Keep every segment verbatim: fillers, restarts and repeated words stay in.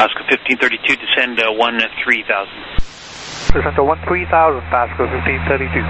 Pasco fifteen thirty-two, descend uh, one three thousand. Descend to one three thousand, Pasco fifteen thirty-two.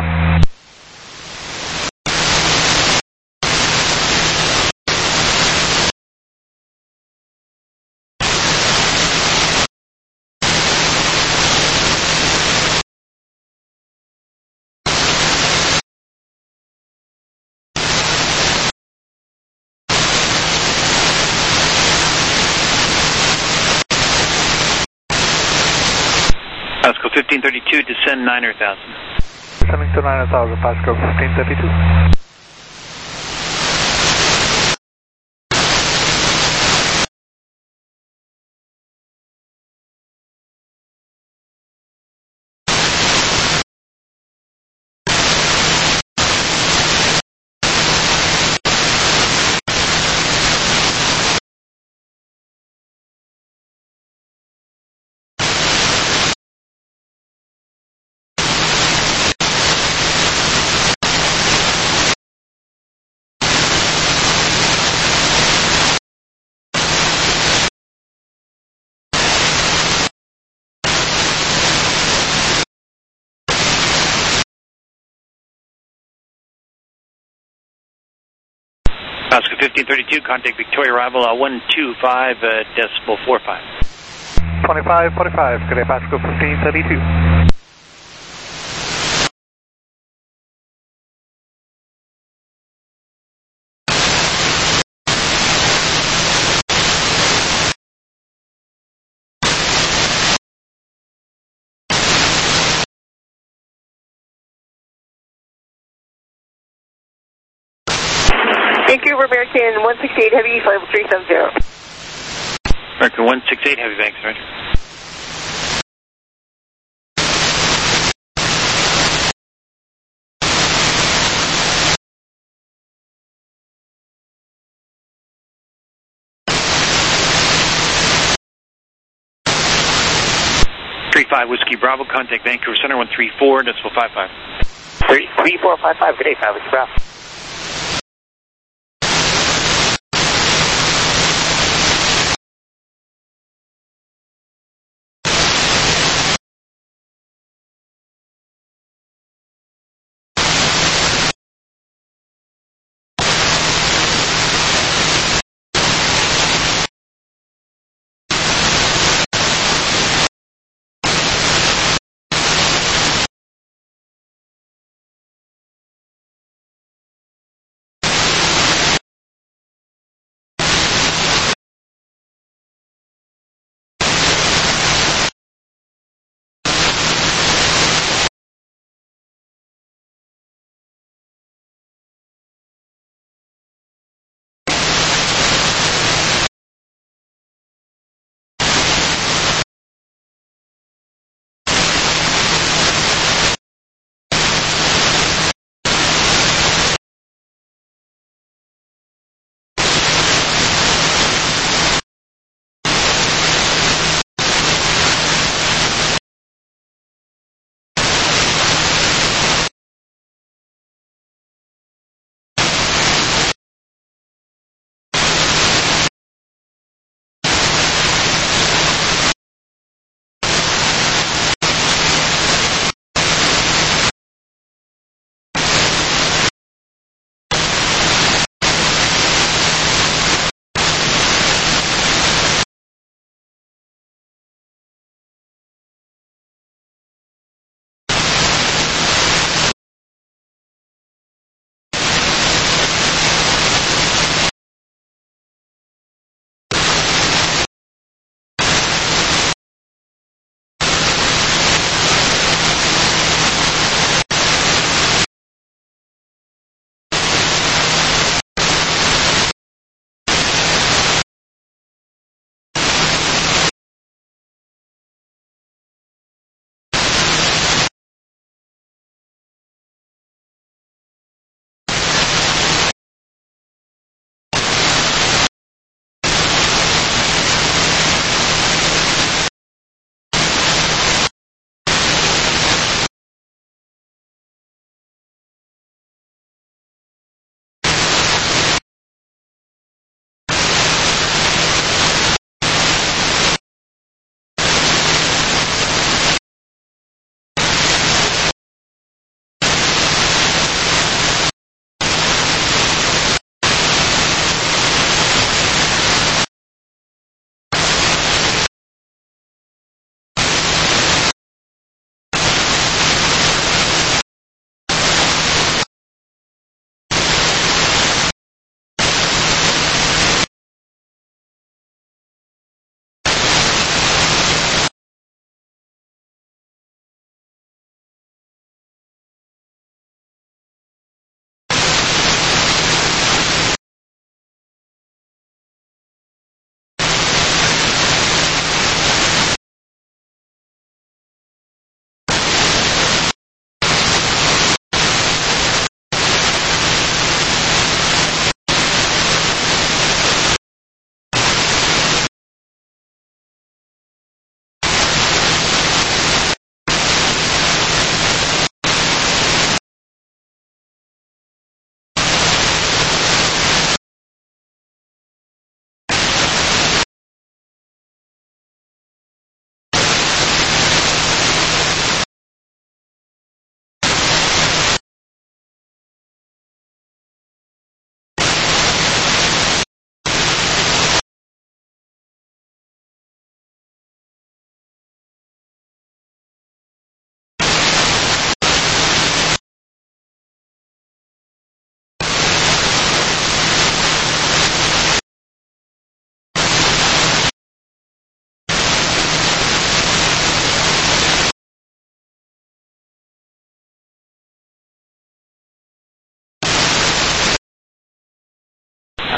Pasco fifteen thirty-two, descend niner thousand. Descending to niner thousand, Pasco fifteen thirty-two. Pasco fifteen thirty-two, contact Victoria arrival uh, one two five uh, decimal four five. twenty-five forty-five, good day, Pasco fifteen thirty-two. Vancouver American one sixty-eight Heavy, flight three seventy. American one sixty-eight Heavy, thanks, Roger. three five Whiskey Bravo, contact Vancouver Center one three four decimal five five. three four five five, good day, five Whiskey Bravo.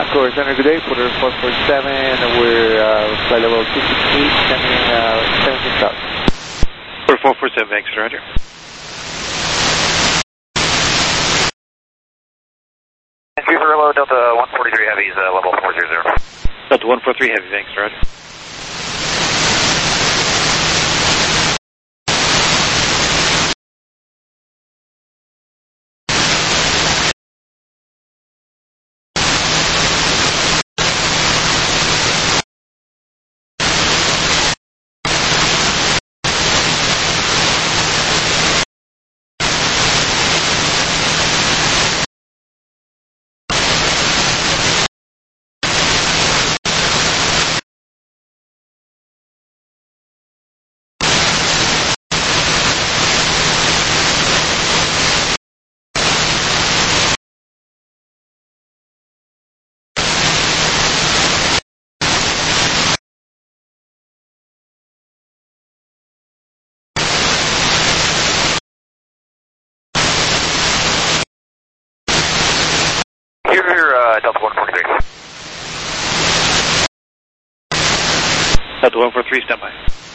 Course Center, good day, Porter four four seven, we're uh, flight level two six eight, sending uh, seventeen south. Porter four four seven, exit, roger. Entry for low, Delta one forty-three Heavy's uh, level four zero zero. Delta one four three Heavy, thanks, roger. Here, uh, Delta one forty-three. Delta one four three, stand by.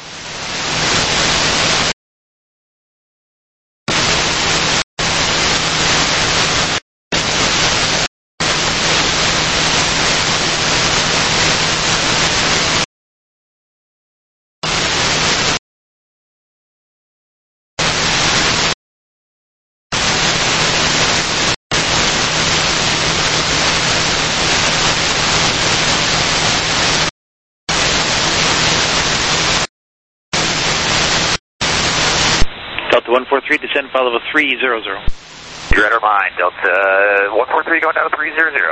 Delta one four three, descend file level three zero zero. You're at our mind, Delta one four three going down to three zero zero.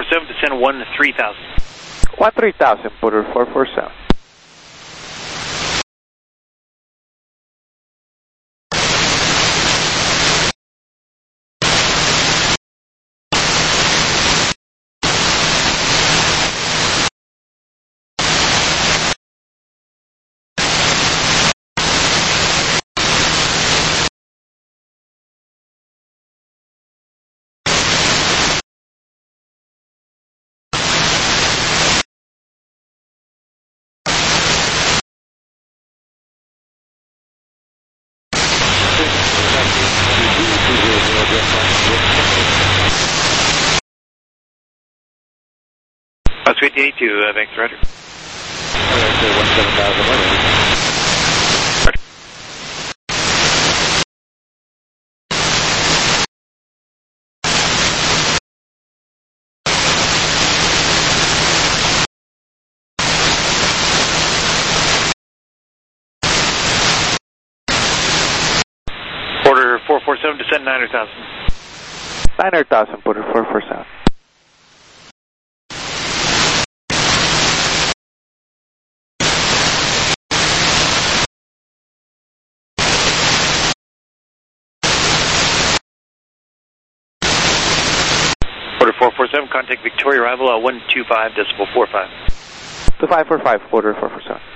seven, descend one three thousand. one three thousand, Porter four four seven. Uh, three eighty-two, uh, thanks, Roger. one seven thousand. Porter four four seven, descend nine hundred thousand. nine hundred thousand, Porter four four seven. Porter four four seven, contact Victoria, arrival uh, one two five decimal four five. two five four five, Porter four four seven.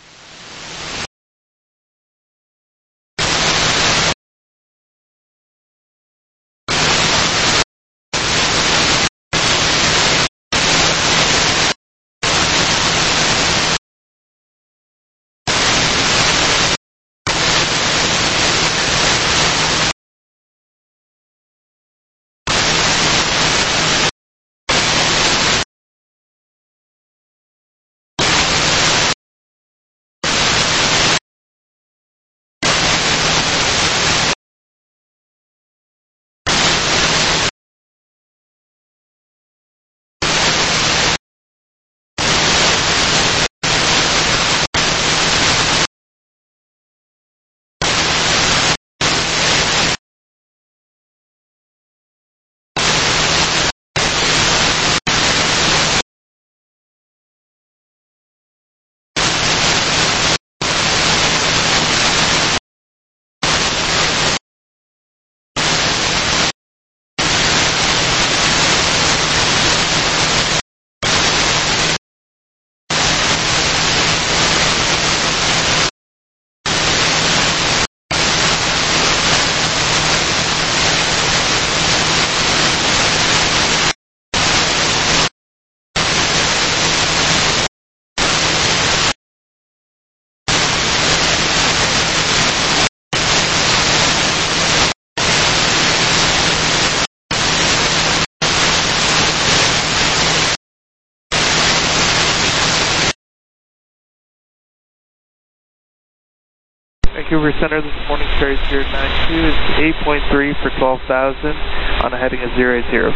Vancouver Center this morning, carry zero nine two is eight point three for twelve thousand on a heading of zero eight zero.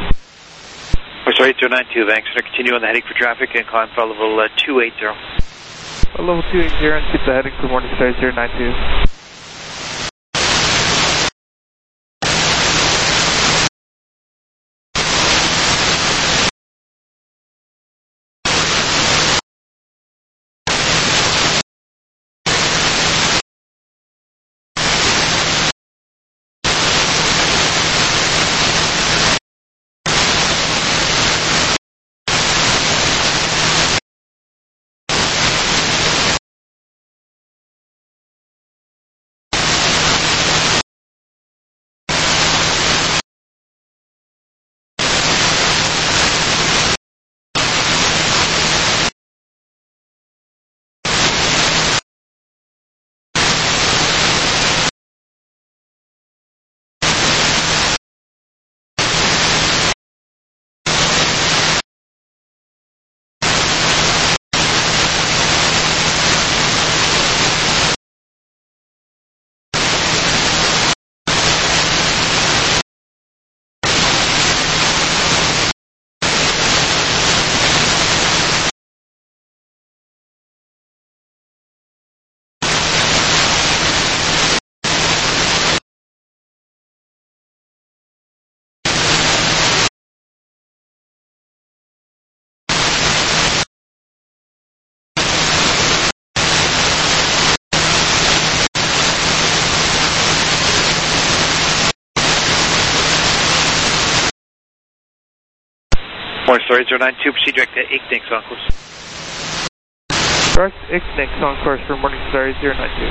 Oh, sorry, eight zero nine two, thanks. Going to continue on the heading for traffic and climb for level uh, two eighty. Level two eighty and keep the heading for Morningstar zero nine two. Morning Story zero nine two, proceed direct to Ignix on course. Direct Ignix on course for Morning Story zero nine two.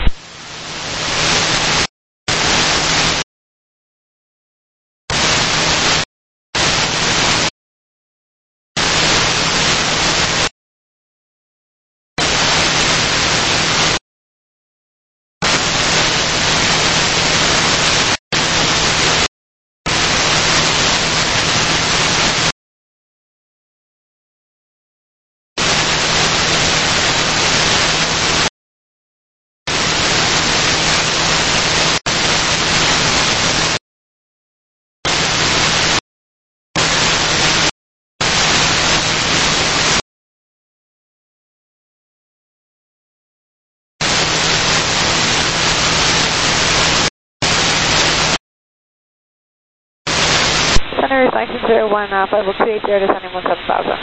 Center is nine zero one uh, five oh two eight zero, descending one seven thousand.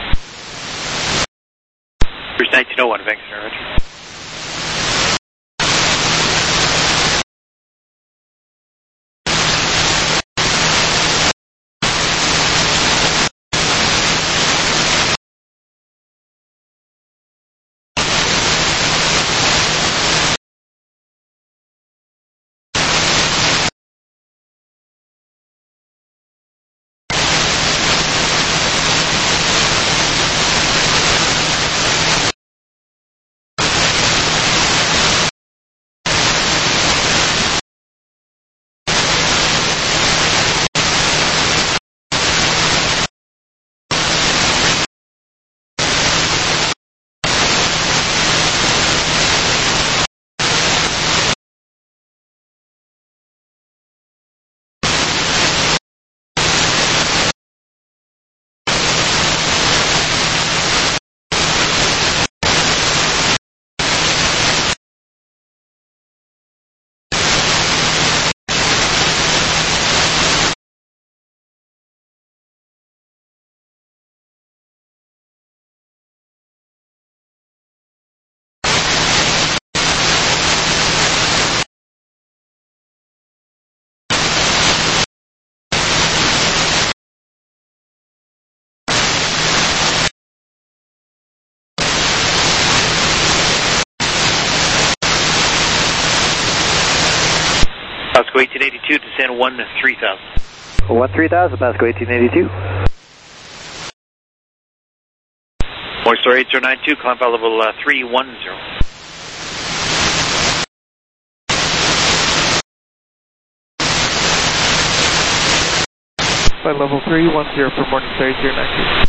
Cruise nineteen oh one, Vancouver, roger. Pasco eighteen eighty-two, descend one three thousand. one three thousand, Pasco eighteen eighty-two. Morning Story eight zero nine two, climb file level uh, three one zero. Flight level three one zero for Morning Story zero nine two.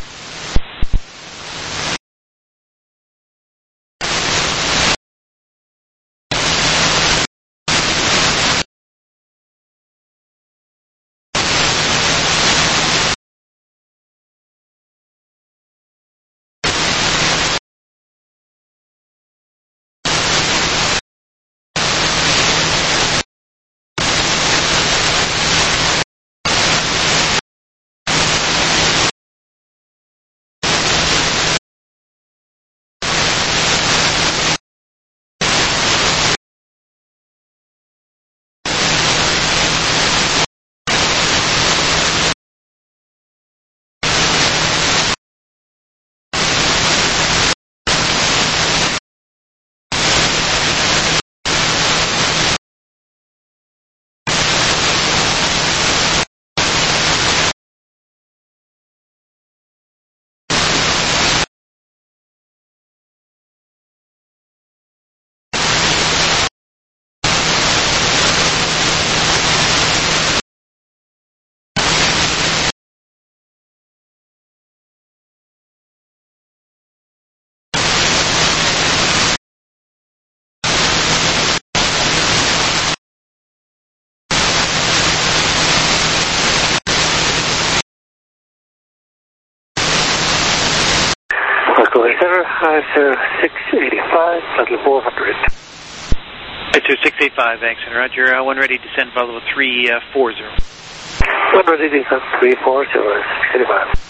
Pasco Center, five zero six eight five, level four hundred. eight two six eight five, thanks, and roger, uh, one ready, descend file level three four zero. one ready, descend three four zero, six eighty-five.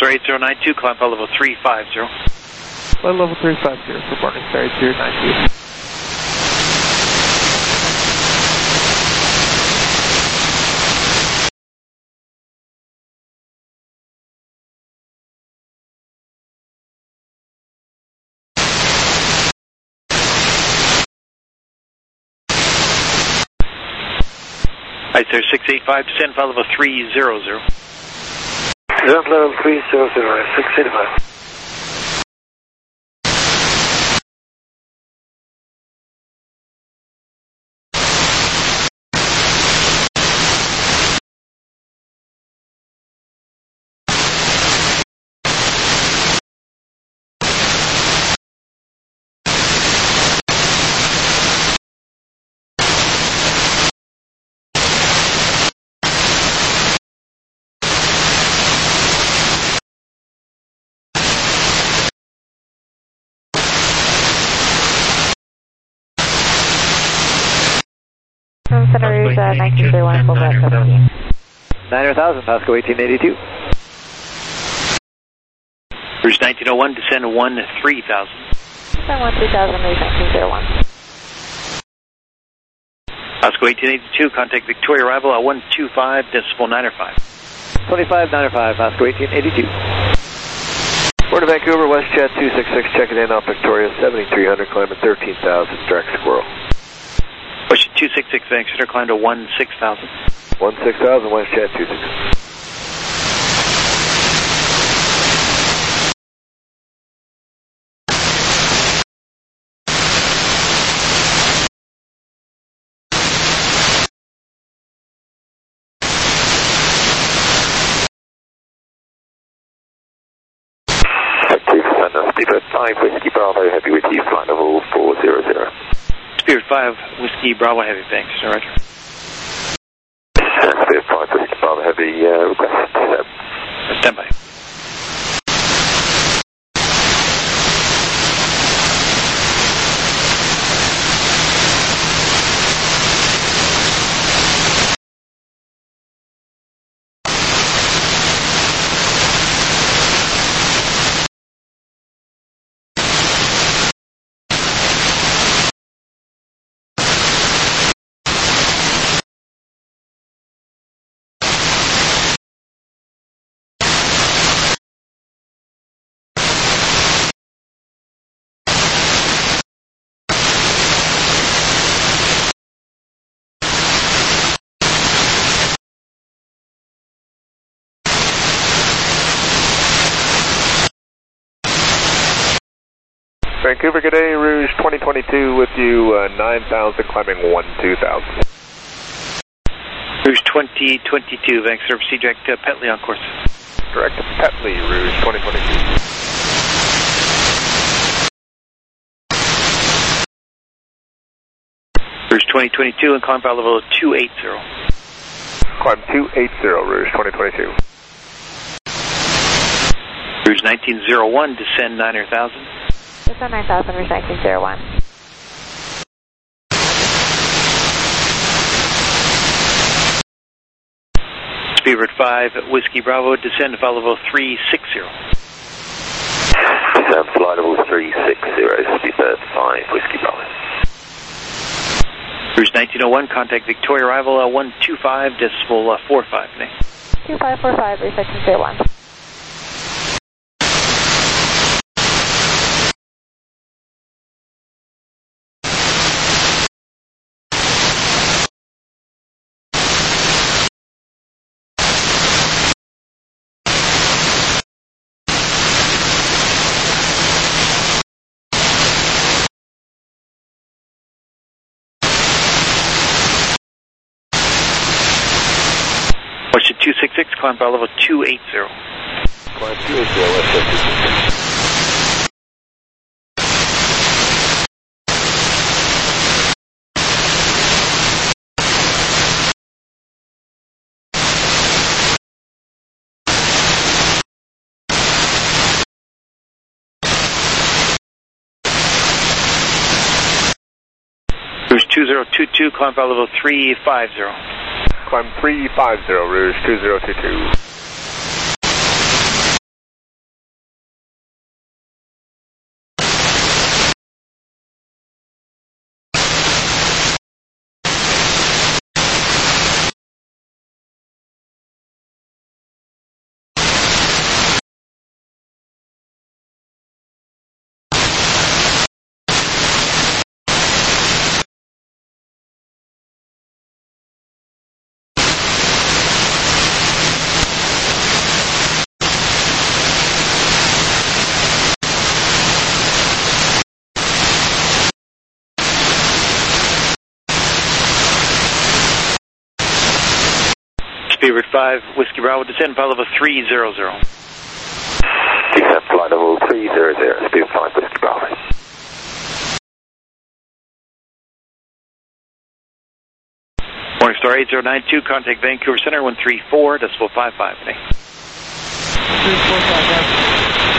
Star eight zero nine two, climb flight level three five zero. Flight level three five zero for Morningstar eight zero nine two. Ice Air six eight five, descend flight level three zero zero. Descent level three zero zero, six eight five. From Center Rouge, uh, nineteen zero one, full blood seventeen. nine thousand, Pasco eighteen eighty-two. Rouge nineteen oh one, descend one three thousand. Descend one three thousand, Rouge nineteen zero one. Pasco eighteen eighty-two, contact Victoria arrival at one two five decimal nine five. twenty-five nine five, Pasco eighteen eighty-two. Port of Vancouver, WestJet two six six, checking in off Victoria, seventy-three hundred, climbing thirteen thousand, direct squirrel. Question two six six, Vancouver, climb to one six thousand. one six thousand, WestJet two six six. Speedbird five, Whiskey Bravo, heavy with you, flight level four zero zero. Spirit five, Whiskey Bravo Heavy, thanks, Roger. Spirit five, Whiskey Bravo Heavy, uh, request uh, Stand by. Vancouver, good day, Rouge twenty twenty-two with you, uh, nine thousand, climbing one two thousand. Rouge twenty twenty-two, Vancouver, proceed direct to Petley on course. Direct to Petley, Rouge twenty twenty-two. Rouge twenty twenty-two and climb flight level two eighty. Climb two eighty, Rouge twenty twenty-two. Rouge nineteen oh one, descend nine thousand. Descend nine thousand, Rouge nineteen oh one. Spirit five, Whiskey Bravo, descend flight level three sixty. Descend flight level three sixty, Spirit five, Whiskey Bravo. Rouge nineteen oh one, contact Victoria arrival at one two five decimal four five. two five four five, Rouge nineteen oh one. Question two six six, climb flight level two eighty. Climb two eighty, WestJet two six six. Rouge two zero two two, climb flight level three fifty. Climb three fifty, Rouge two zero two two. Beaver five, Whiskey Bravo, descend flight level three zero zero. Descent flight level three zero zero, Beaver five, Whiskey Bravo. Morningstar eight zero nine two, contact Vancouver Center one three four, decimal five five. three four five.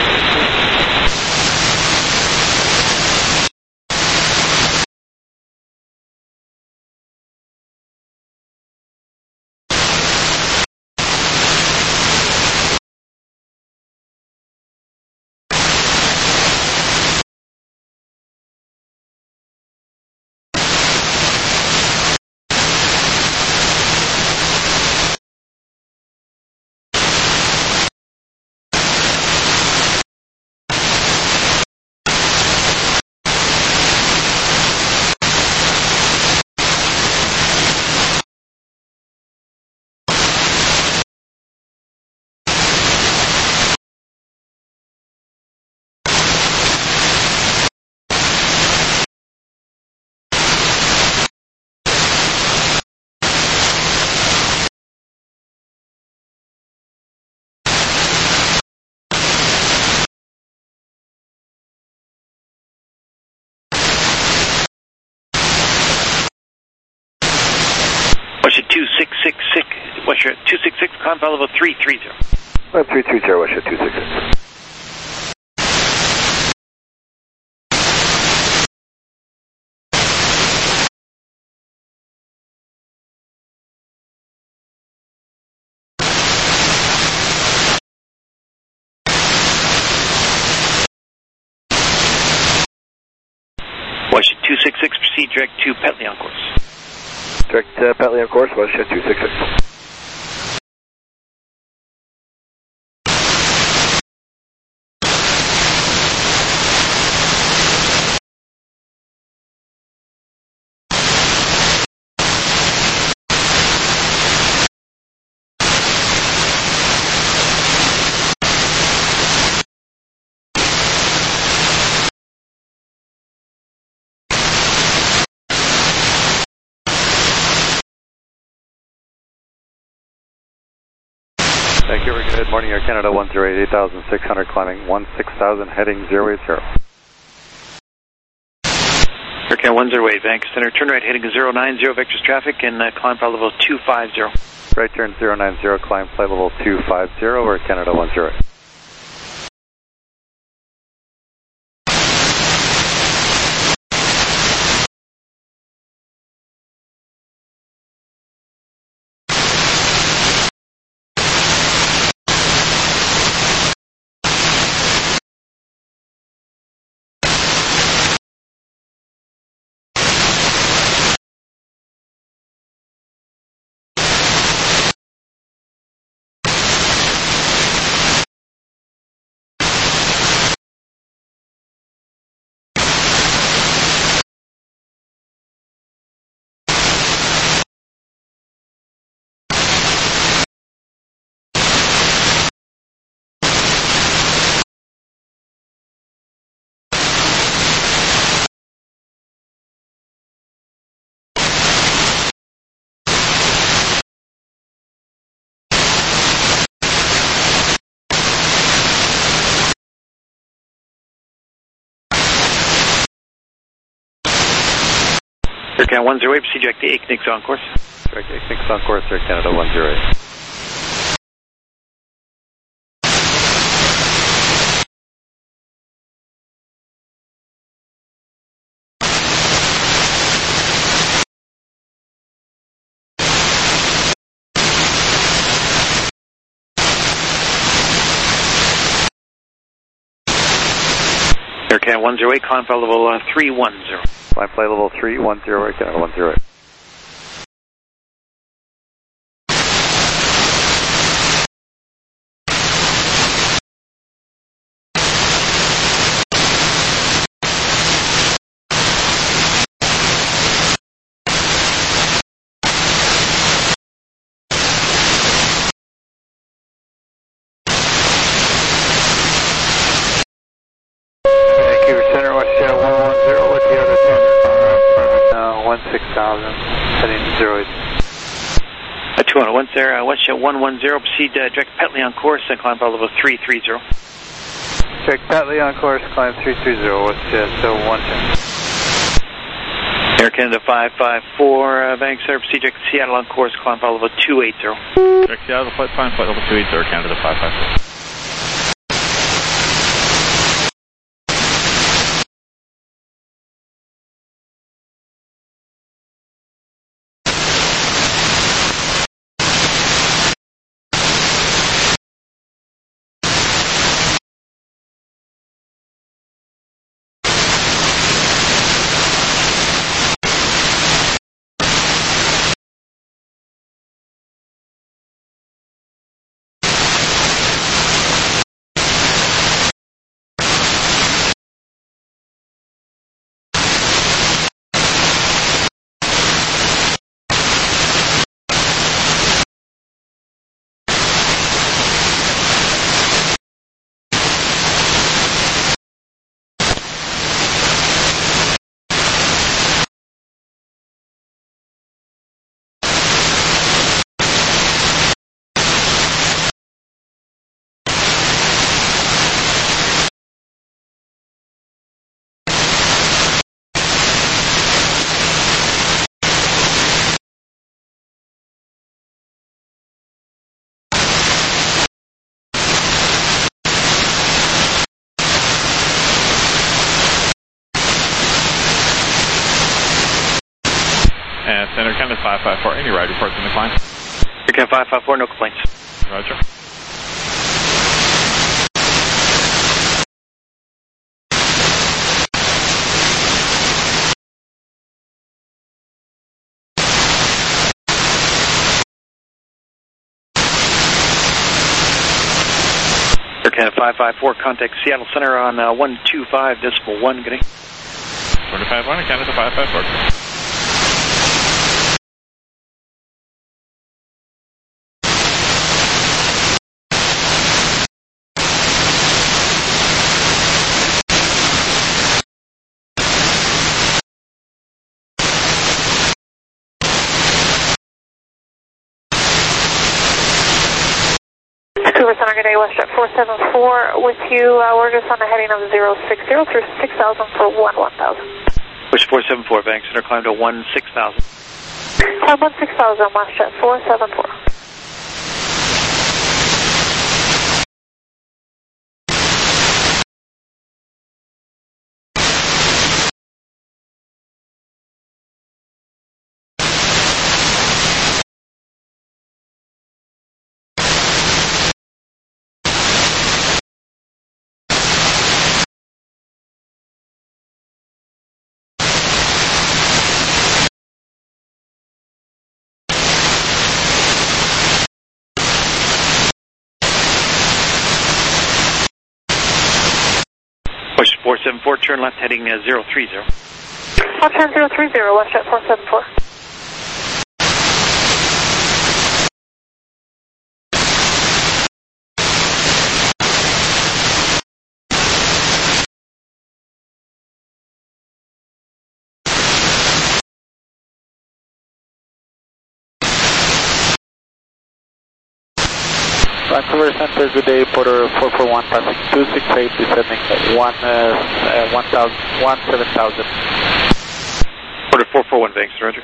Washington two six six six, Washington two six six, climb flight level three three zero. Climb three three zero, Washington two six six. Washington two six six, proceed direct to Petley on course. Direct uh, Petley on course, Washington two six six. Vancouver, good morning, Air Canada one zero eight, eight thousand six hundred, climbing one six thousand, heading zero eight zero. Air Canada one zero eight, Vancouver Center, turn right heading zero nine zero, vectors traffic, and uh, climb flight level two five zero. Right turn zero nine zero, climb flight level two five zero, Air Canada one zero eight. Air Canada one zero eight, proceed direct to Aiknix on course. Direct to Aiknix on course, Air Canada one zero eight. Air Canada one zero eight, climb flight level uh, three one zero. Climb flight level three one zero, Air Canada one zero eight. Vancouver Center, Washington one one zero, with the other ten. Uh, one six thousand, heading zero eight. two on one there, uh, WestJet one one zero, proceed uh, direct Petley on course and climb level three three zero. Direct Petley on course, climb three three zero, WestJet so one ten. Air Canada five five four, uh, Banks Air, proceed direct Seattle on course, climb level two eight zero. Direct Seattle, flight time, flight level two eight zero, Canada five five four. And Center Canada five five four, any ride reports in the climb? Air Canada five five four, no complaints. Roger. Air Canada five five four, contact Seattle Center on uh, one two five decimal one, good day. one two five one, Canada five five four. Vancouver Center, good day, WestJet four seven four with you. Uh, we're just on the heading of zero six zero through six thousand for one one thousand. Wish four seven four, Banks Center, climb to one six thousand. Climb one six thousand, WestJet four seven four. Wish four seven four, turn left heading uh, zero three zero. I'll turn zero three zero, WestJet four seven four. Vancouver Center, good day, Porter four four one, passing two six eight, descending one, uh, uh, one thousand, one seven thousand. Porter four four one, Banks, Roger.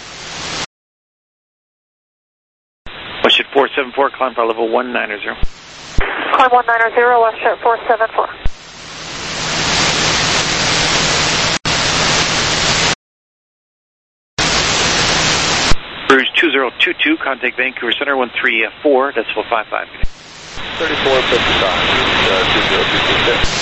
WestJet four seven four, climb for level one nine zero. Climb one nine zero, WestJet four seven four. Cruise two zero two two, contact Vancouver Center one three four, decimal five five. thirty-four fifty-five, uh, two zero two two.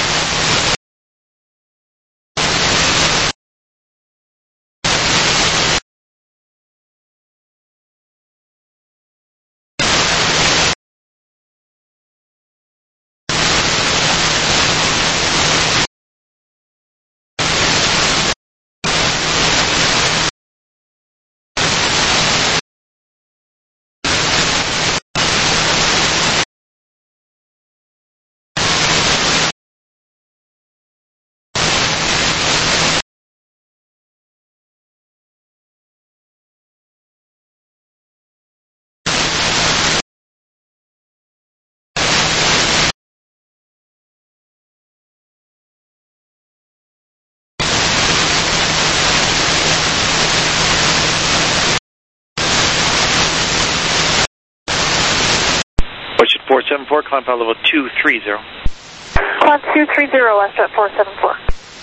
four seven four, climb file level two three zero. Climb two three zero, WestJet four seven four.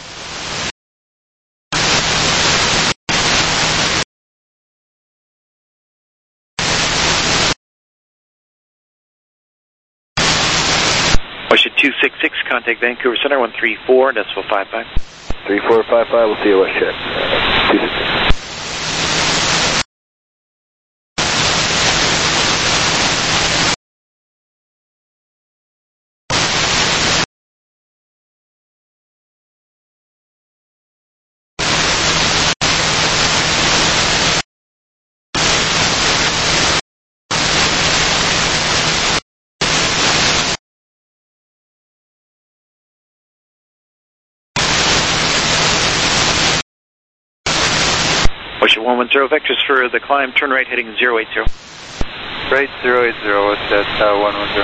Ocean two six six, contact Vancouver Center one three four, decimal five five. three four five five, we'll see you WestJet. Uh, two six six. Ocean one one zero, vectors for the climb, turn right heading zero eight zero. Right, zero eight zero, WestJet uh, one one zero.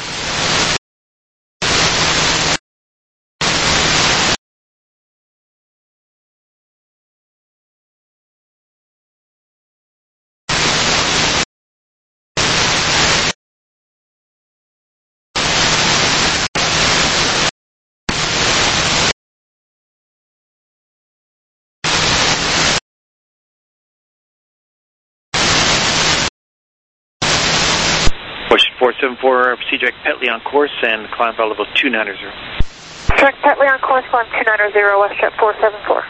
Ocean four seven four, proceed direct Petley on course and climb file level two nine zero. Direct Petley on course, climb two nine zero, WestJet four seven four.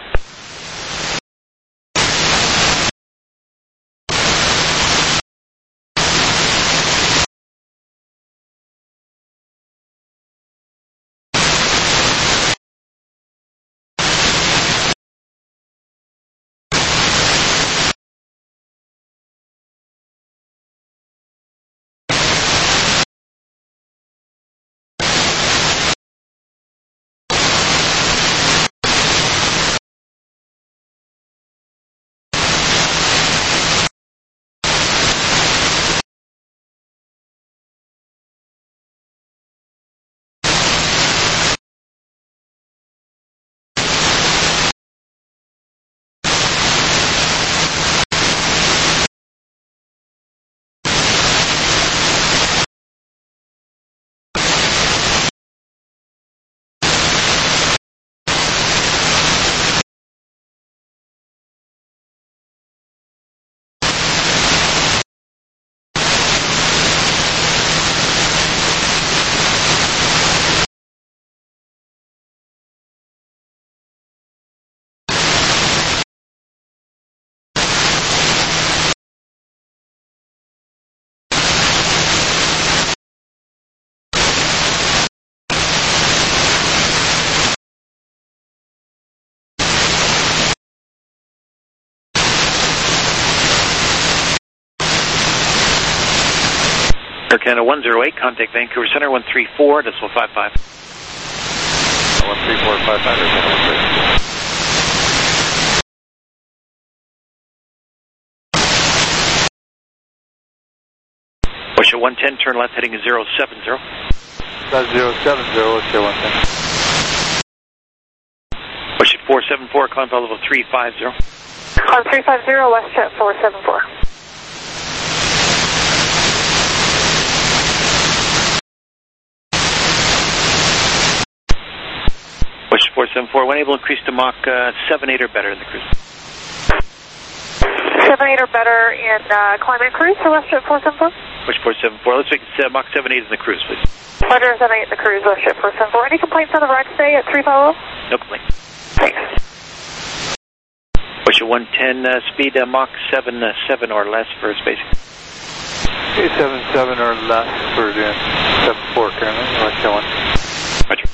Air Canada one zero eight, contact Vancouver Center one three four, decimal five five. one three four five five, Air Canada one three. Ocean one ten, turn left heading zero seven zero. That's zero seven zero, let's go one ten. Ocean four seven four, climb file level three five zero. Climb three five zero, WestJet four seven four. Ocean four seven four, when able, increase to Mach uh, seven eight or better in the cruise. seven eight or better in uh, climb and cruise for WestJet four seven four. Ocean four seven four, let's make it uh, Mach seven eight in the cruise, please. Roger, seven eight in the cruise, WestJet four seven four. Any complaints on the ride today at three five zero? No complaint. Thanks. Ocean one ten, uh, speed uh, Mach seven seven or less for spacing. Okay, seven seven or less for doing seven four currently, WestJet one. Roger.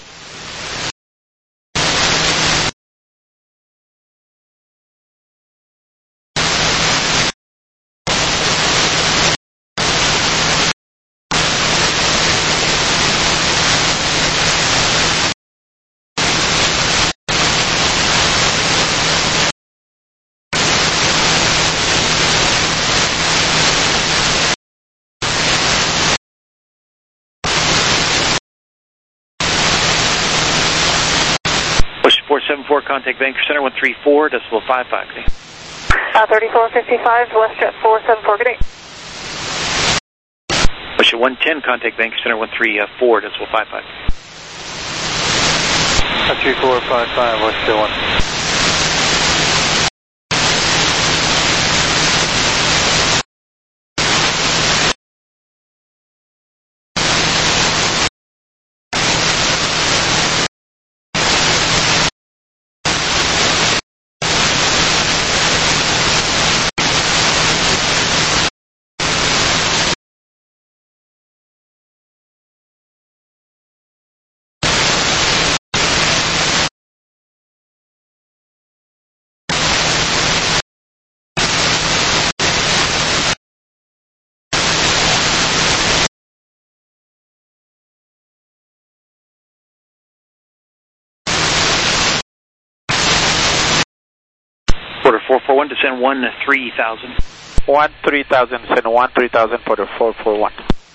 four seven four, contact Vancouver Center one three four, decimal five five. Good day. Uh, thirty-four fifty-five, WestJet four seven four, good day. Wish at one ten, contact Vancouver Center one three four, decimal five five. three four five five, what's the one? Porter four four one, descend one three thousand. one three thousand, send one three thousand, Porter four four one.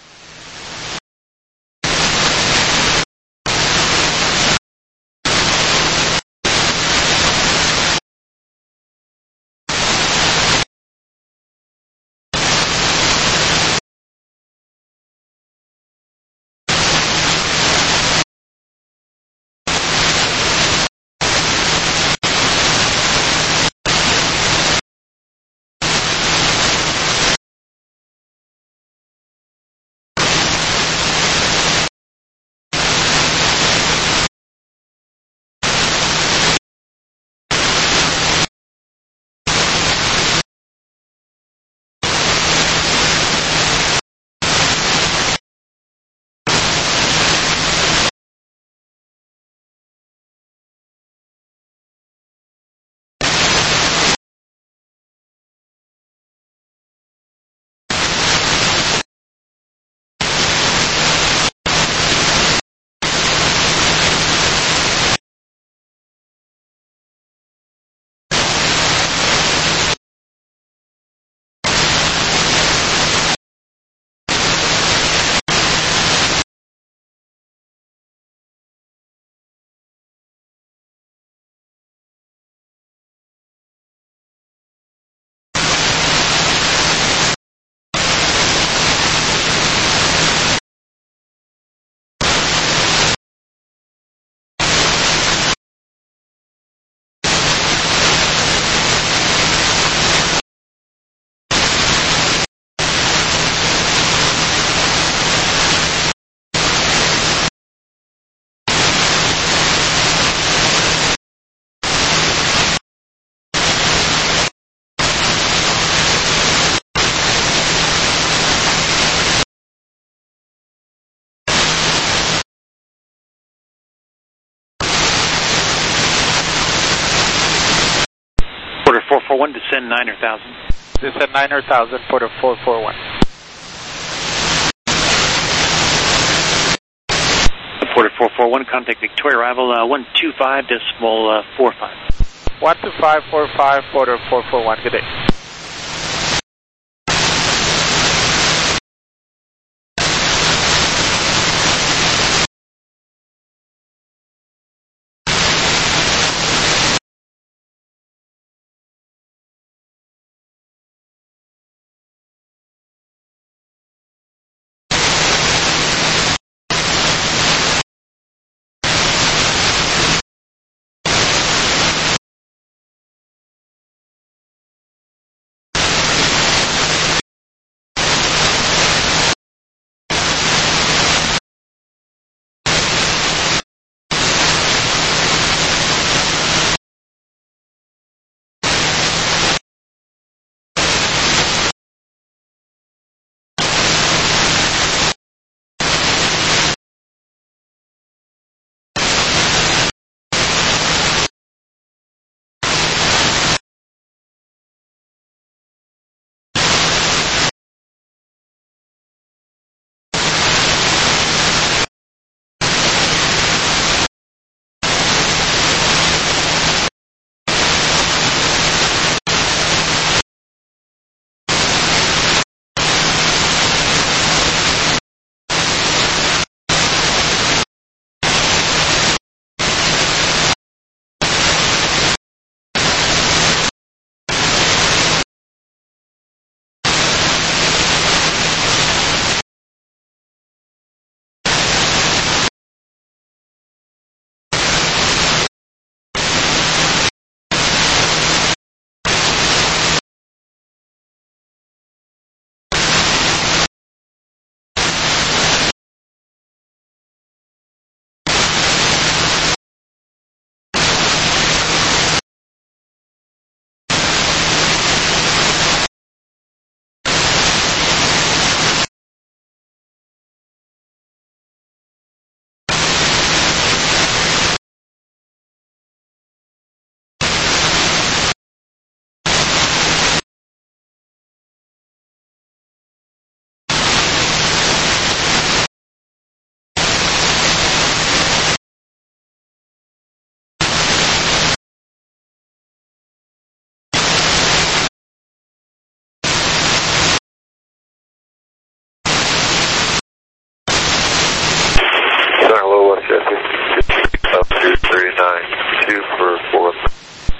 four four one, descend niner thousand. Descend niner thousand, Porter four four one. Porter four four one, contact Victoria, arrival uh, one two five, decimal uh, four five. one two five four five, Porter four four one, good day.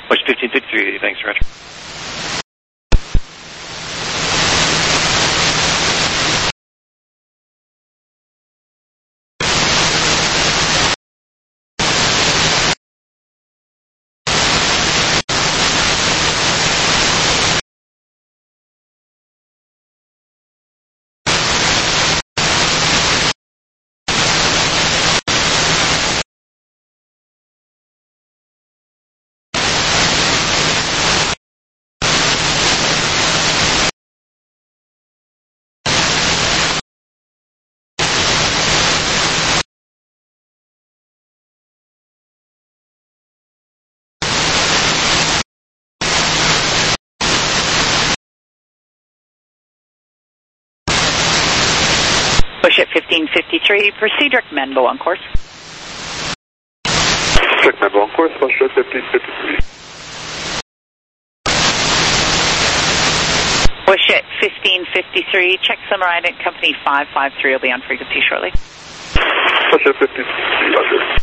Push fifteen fifty-three, thanks, Roger. Push at fifteen fifty-three, proceed direct Menbo on course. Direct Menbo on course, push at fifteen fifty-three. Push at fifteen fifty-three, check summer ident company five five three will be on frequency shortly. Push at fifteen fifty-three, Roger.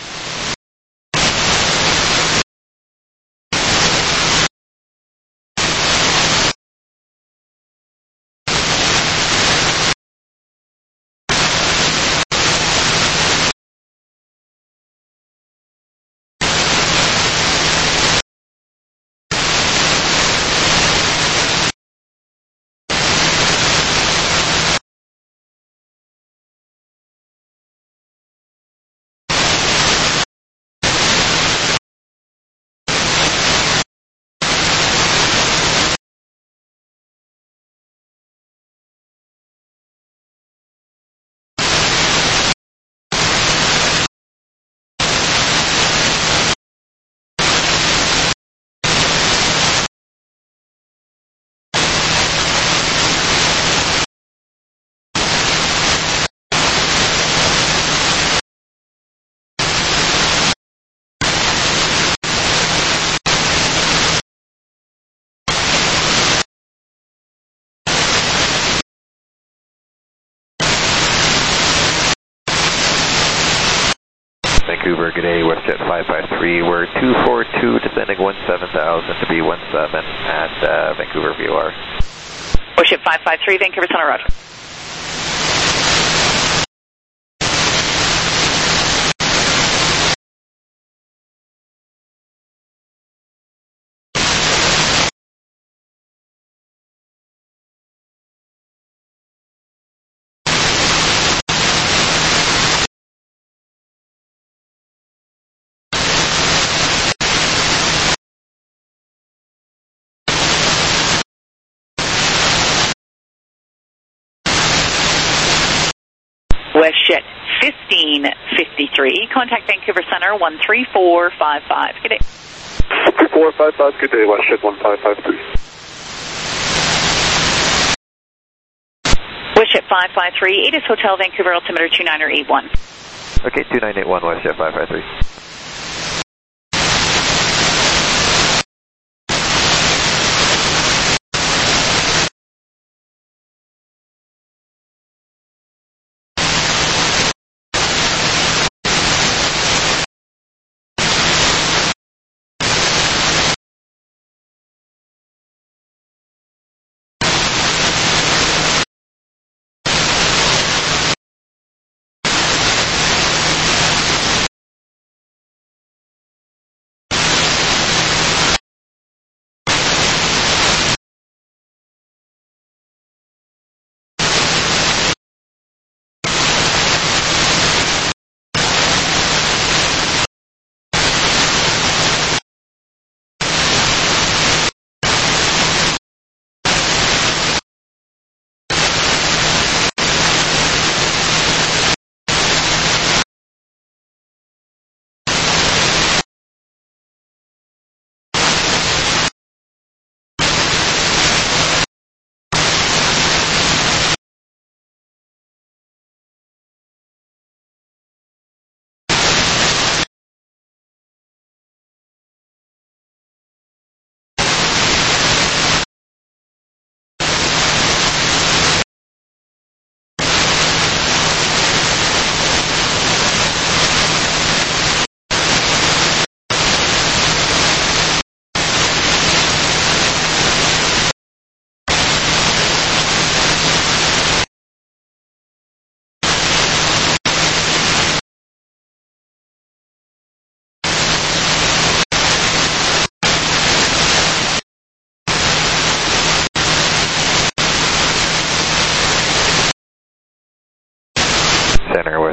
Vancouver, good day, WestJet five five three, we're two four two, descending one seven thousand to be one seven at uh, Vancouver V O R. Warship five five three, Vancouver Center, Roger. WestJet fifteen fifty-three, contact Vancouver Center one three four five five. Good day. one three four five five, good day, WestJet one five five three. WestJet five five three, Atis Hotel, Vancouver, altimeter two nine eight one. Okay, two nine eight one, WestJet five five three.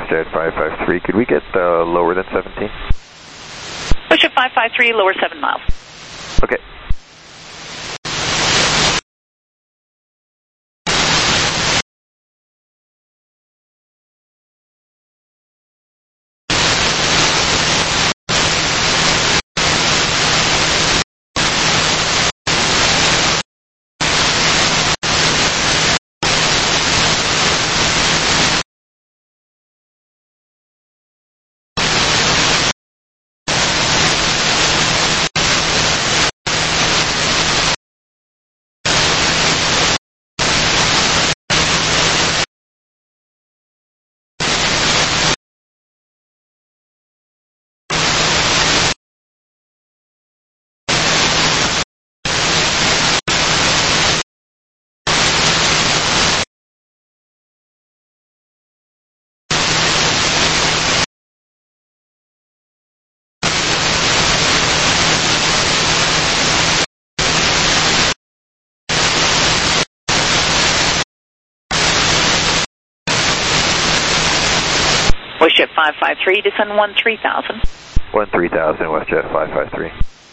WestJet five five three. Could we get uh, lower than seventeen? WestJet five five three, lower seven miles. Okay. WestJet five five three, descend one three thousand. one three thousand, WestJet five five three.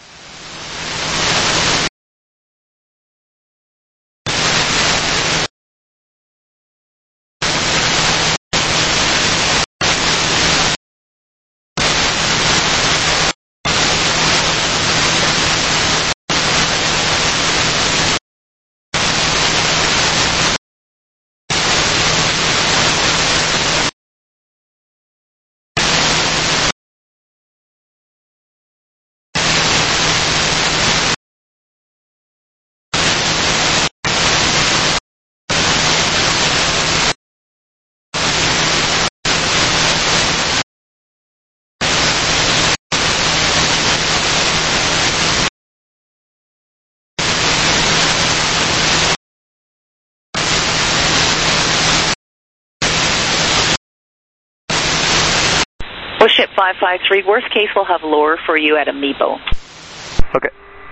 WestJet five five three, worst case we'll have lower for you at Amiibo. Okay.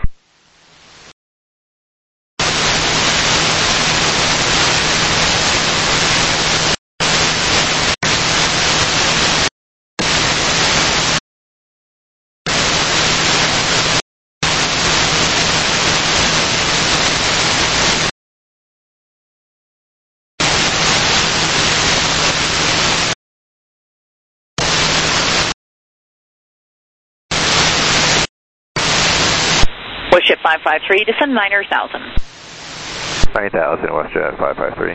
WestJet five five three, descend nine thousand. nine thousand, WestJet five five three.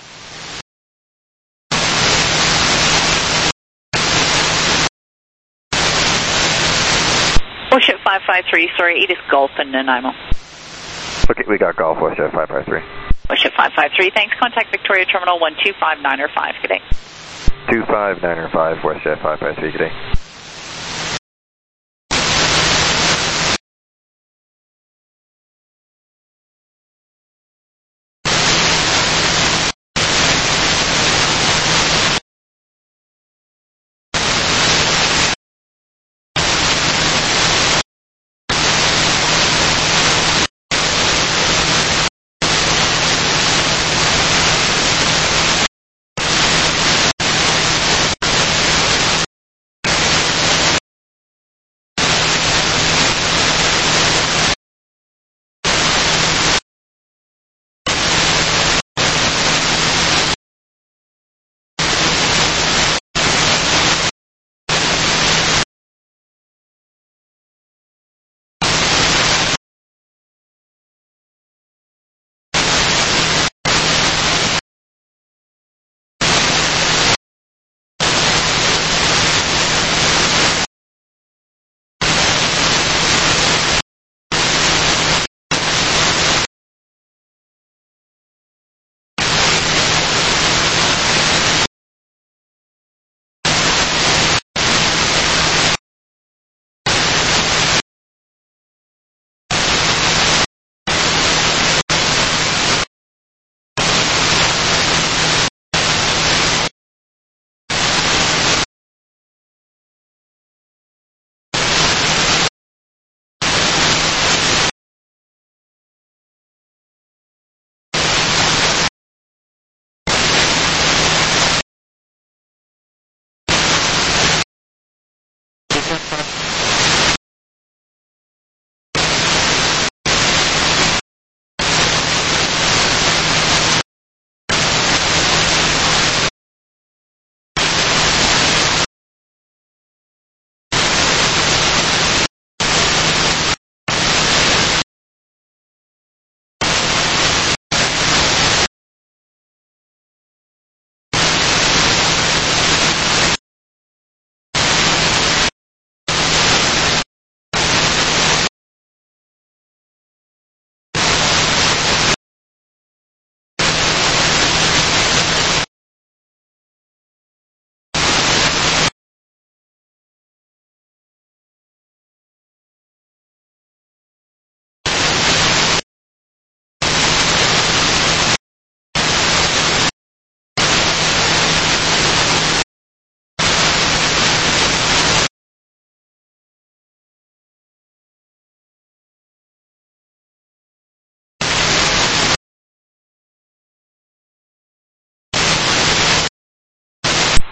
WestJet five five three, sorry, it is Golf in Nanaimo. Okay, we got Golf, WestJet five five three. WestJet five five three, thanks. Contact Victoria Terminal one two five nine five. Good day. two five nine five, WestJet five five three, good day.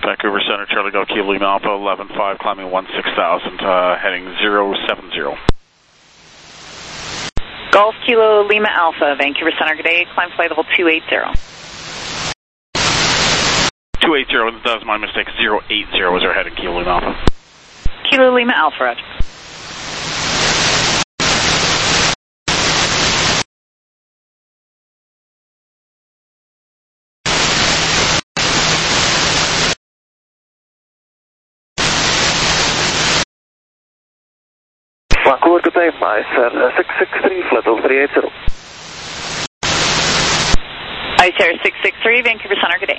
Vancouver Center, Charlie Golf, Kilo Lima Alpha, eleven five, climbing one six thousand, uh, heading zero seven zero. Golf Kilo Lima Alpha, Vancouver Center, good day, climb flight level two eighty. two eighty, that was my mistake, zero eight zero is our heading, Kilo Lima Alpha. Kilo Lima Alpha, roger. Vancouver, good day, my sir, six six three, flight level three eighty. I C R six six three, Vancouver Center, good day.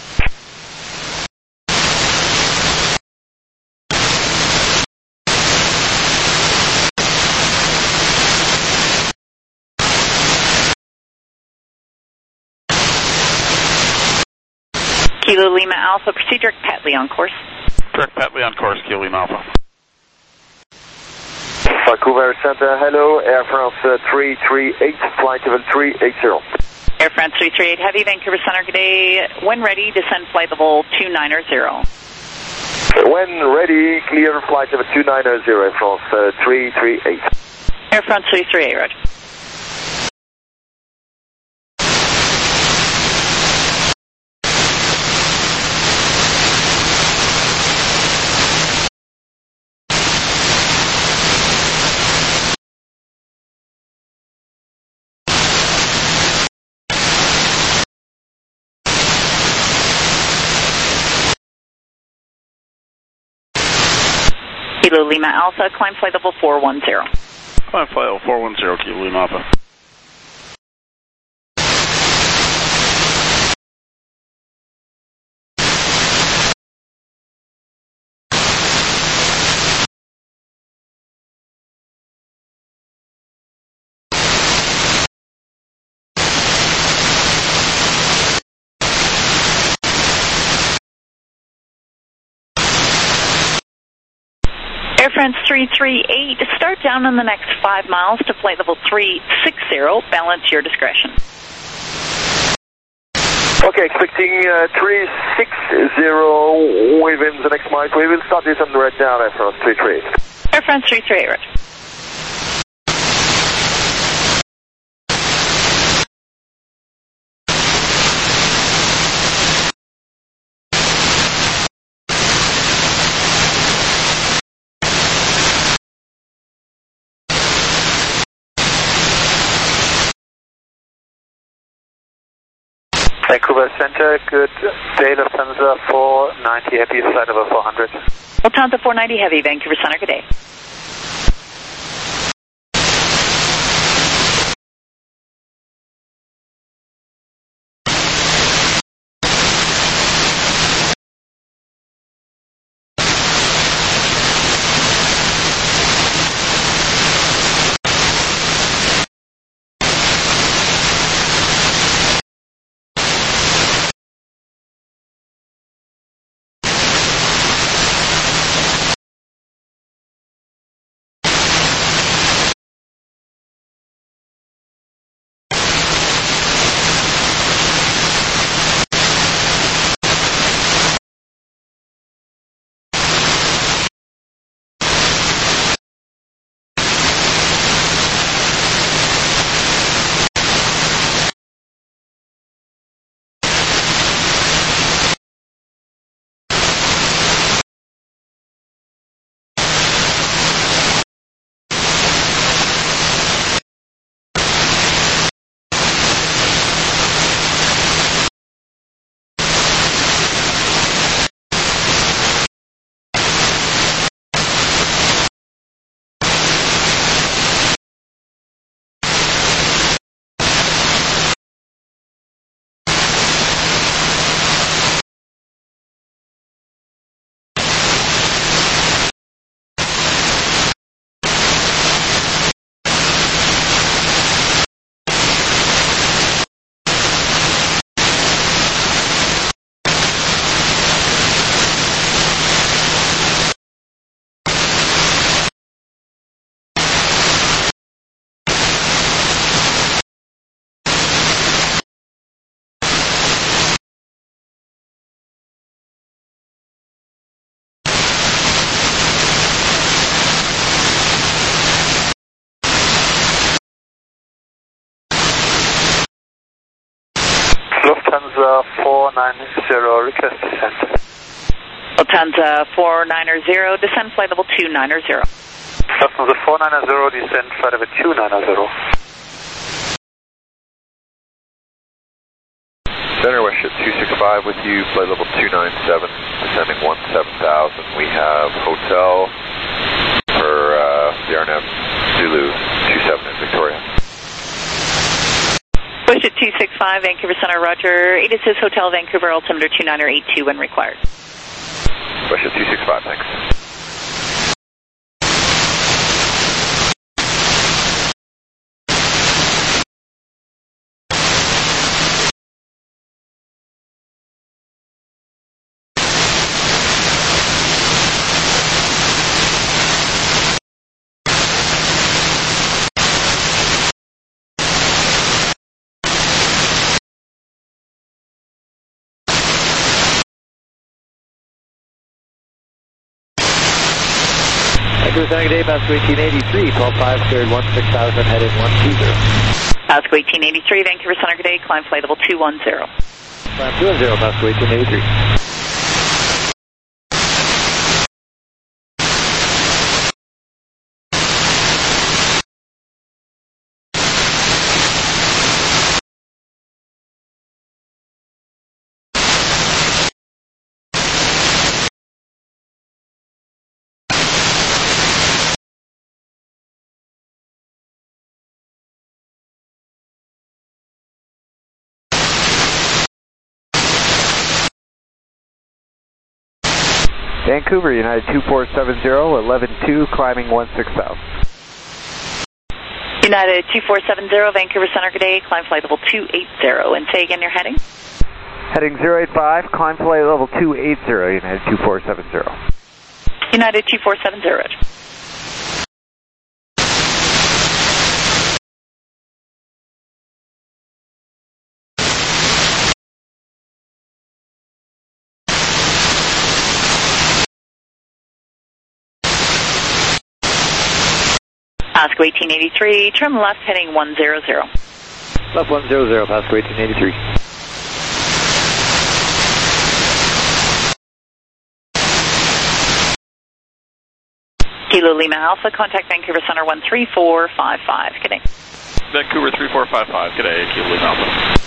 Kilo Lima Alpha, proceed direct Patley on course. Direct Patley on course, Kilo Lima Alpha. Vancouver Center, hello, Air France uh, three three eight, flight level three eighty. Air France three three eight Heavy, Vancouver Center, good day. When ready, descend flight level two ninety. When ready, clear flight level two ninety, Air France uh, three three eight. Air France three three eight, roger. Kilo Lima Alpha, climb flight level four one zero. Climb flight level four one zero, Kilo Lima Alpha. Air France three three eight, start down on the next five miles to flight level three sixty, balance your discretion. Okay, expecting uh, three sixty within the next mile. We will start this on the red down, Air France three three eight. Air France three three eight, roger. Vancouver Center, good day, Lufthansa four ninety Heavy, flight level four hundred. Lufthansa four ninety Heavy, Vancouver Center, good day. Lufthansa four nine zero, request descent. Lufthansa four nine zero, descend flight level two nine zero. Lufthansa four nine zero, descend flight level two nine zero. Center WestJet two six five with you, flight level two nine seven, descending one seven thousand. We have hotel for uh, the R N A V Zulu two seven in Victoria. WestJet two six five, Vancouver Center, roger. eight Assist Hotel, Vancouver, altimeter two nine eight two when required. WestJet two six five, thanks. Vancouver Center, good day, Pasco eighteen eighty-three, twelve five, cleared one six thousand, headed one two zero. Pasco eighteen eighty-three, Vancouver Center, good day, climb flight level two one zero. Climb two one zero, Pasco eighteen eighty-three. Vancouver, United two four seven zero, eleven two, climbing one six thousand. United two four seven zero, Vancouver Center, good day, climb flight level two eight zero. And say again your heading? Heading zero eight five, climb flight level two eight zero, United two four seven zero. United two four seven zero. Pasco eighteen eighty-three, trim left heading one zero zero. Left one zero zero, Pasco eighteen eighty-three. Kilo Lima Alpha, contact Vancouver Center one three four five five. Good day. Vancouver three four five five, good day, Kilo Lima Alpha.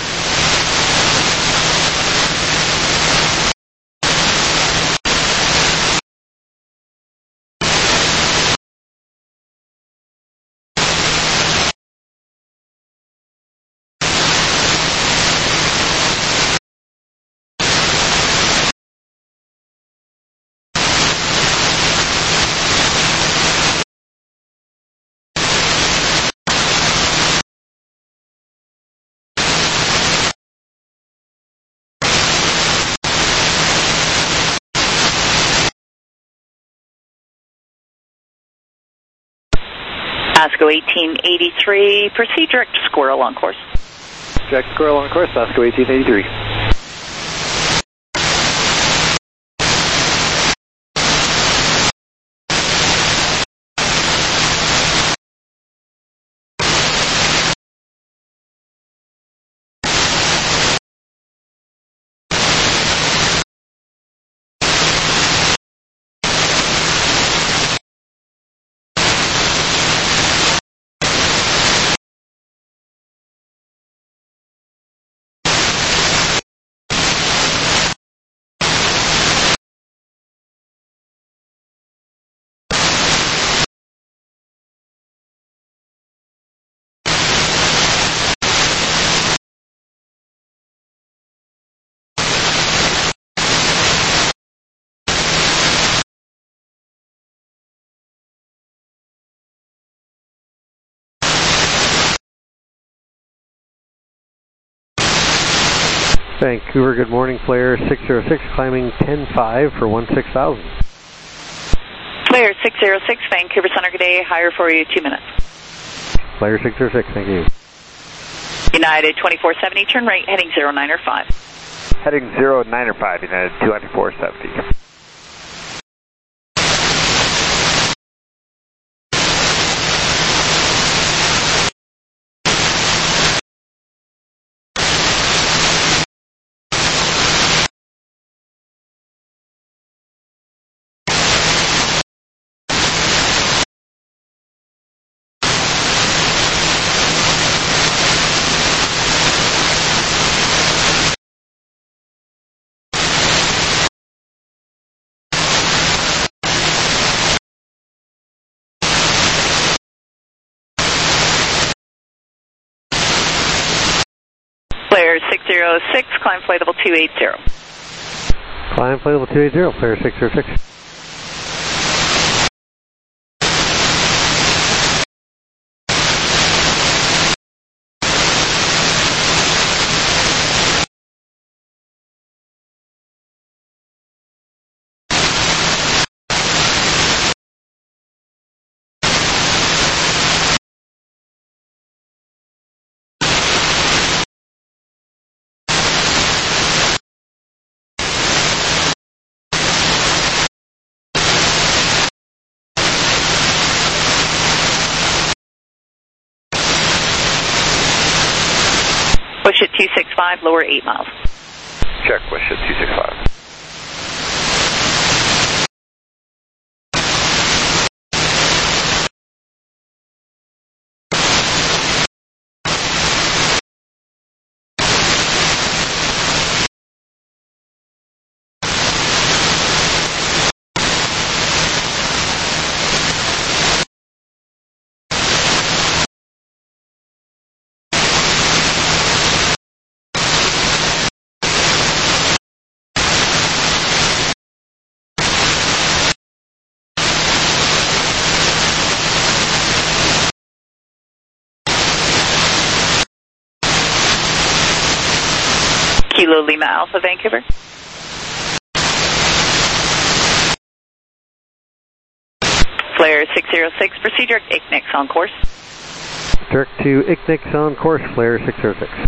Pasco eighteen eighty-three, proceed direct to Squirrel on course. Direct Squirrel on course, Pasco eighteen eighty-three. Vancouver, good morning, Flare six zero six, climbing ten five for one six thousand. Flare six zero six, Vancouver Center, good day, higher for you, two minutes. Flare six zero six, thank you. United twenty-four seventy, turn right, heading zero nine five. Heading zero nine five, United twenty-four seventy. Flare six zero six, climb flight level two eighty. Climb flight level two eighty, Flare six zero six. Push at two six five, lower eight miles. Check, wish at two six five. Kilo Lima Alpha, Vancouver. Flare six zero six, proceed direct I C N I X on course. Direct to I C N I X on course, Flare six zero six.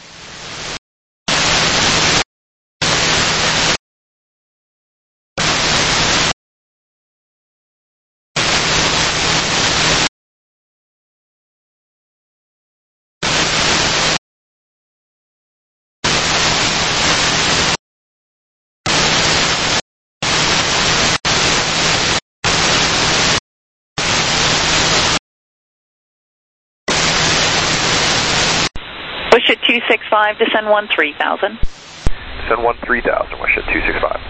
Push at two six five, descend one three thousand. Descend one three thousand, wish at two six five.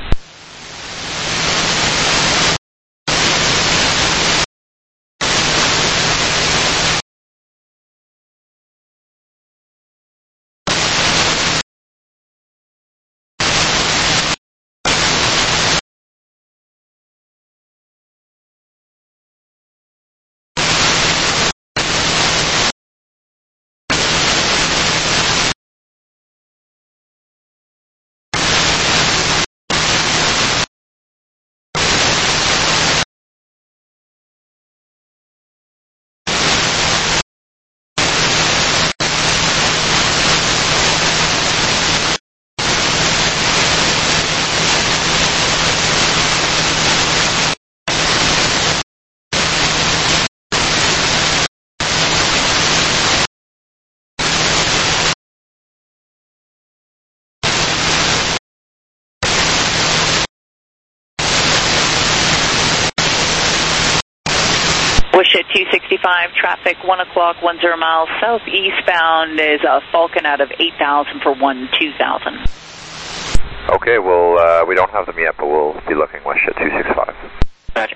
Wish at two sixty-five, traffic one o'clock, one zero miles southeastbound is a Falcon out of eight thousand for one two thousand. Okay, well, uh, we don't have them yet, but we'll be looking, wish at two six five. Roger.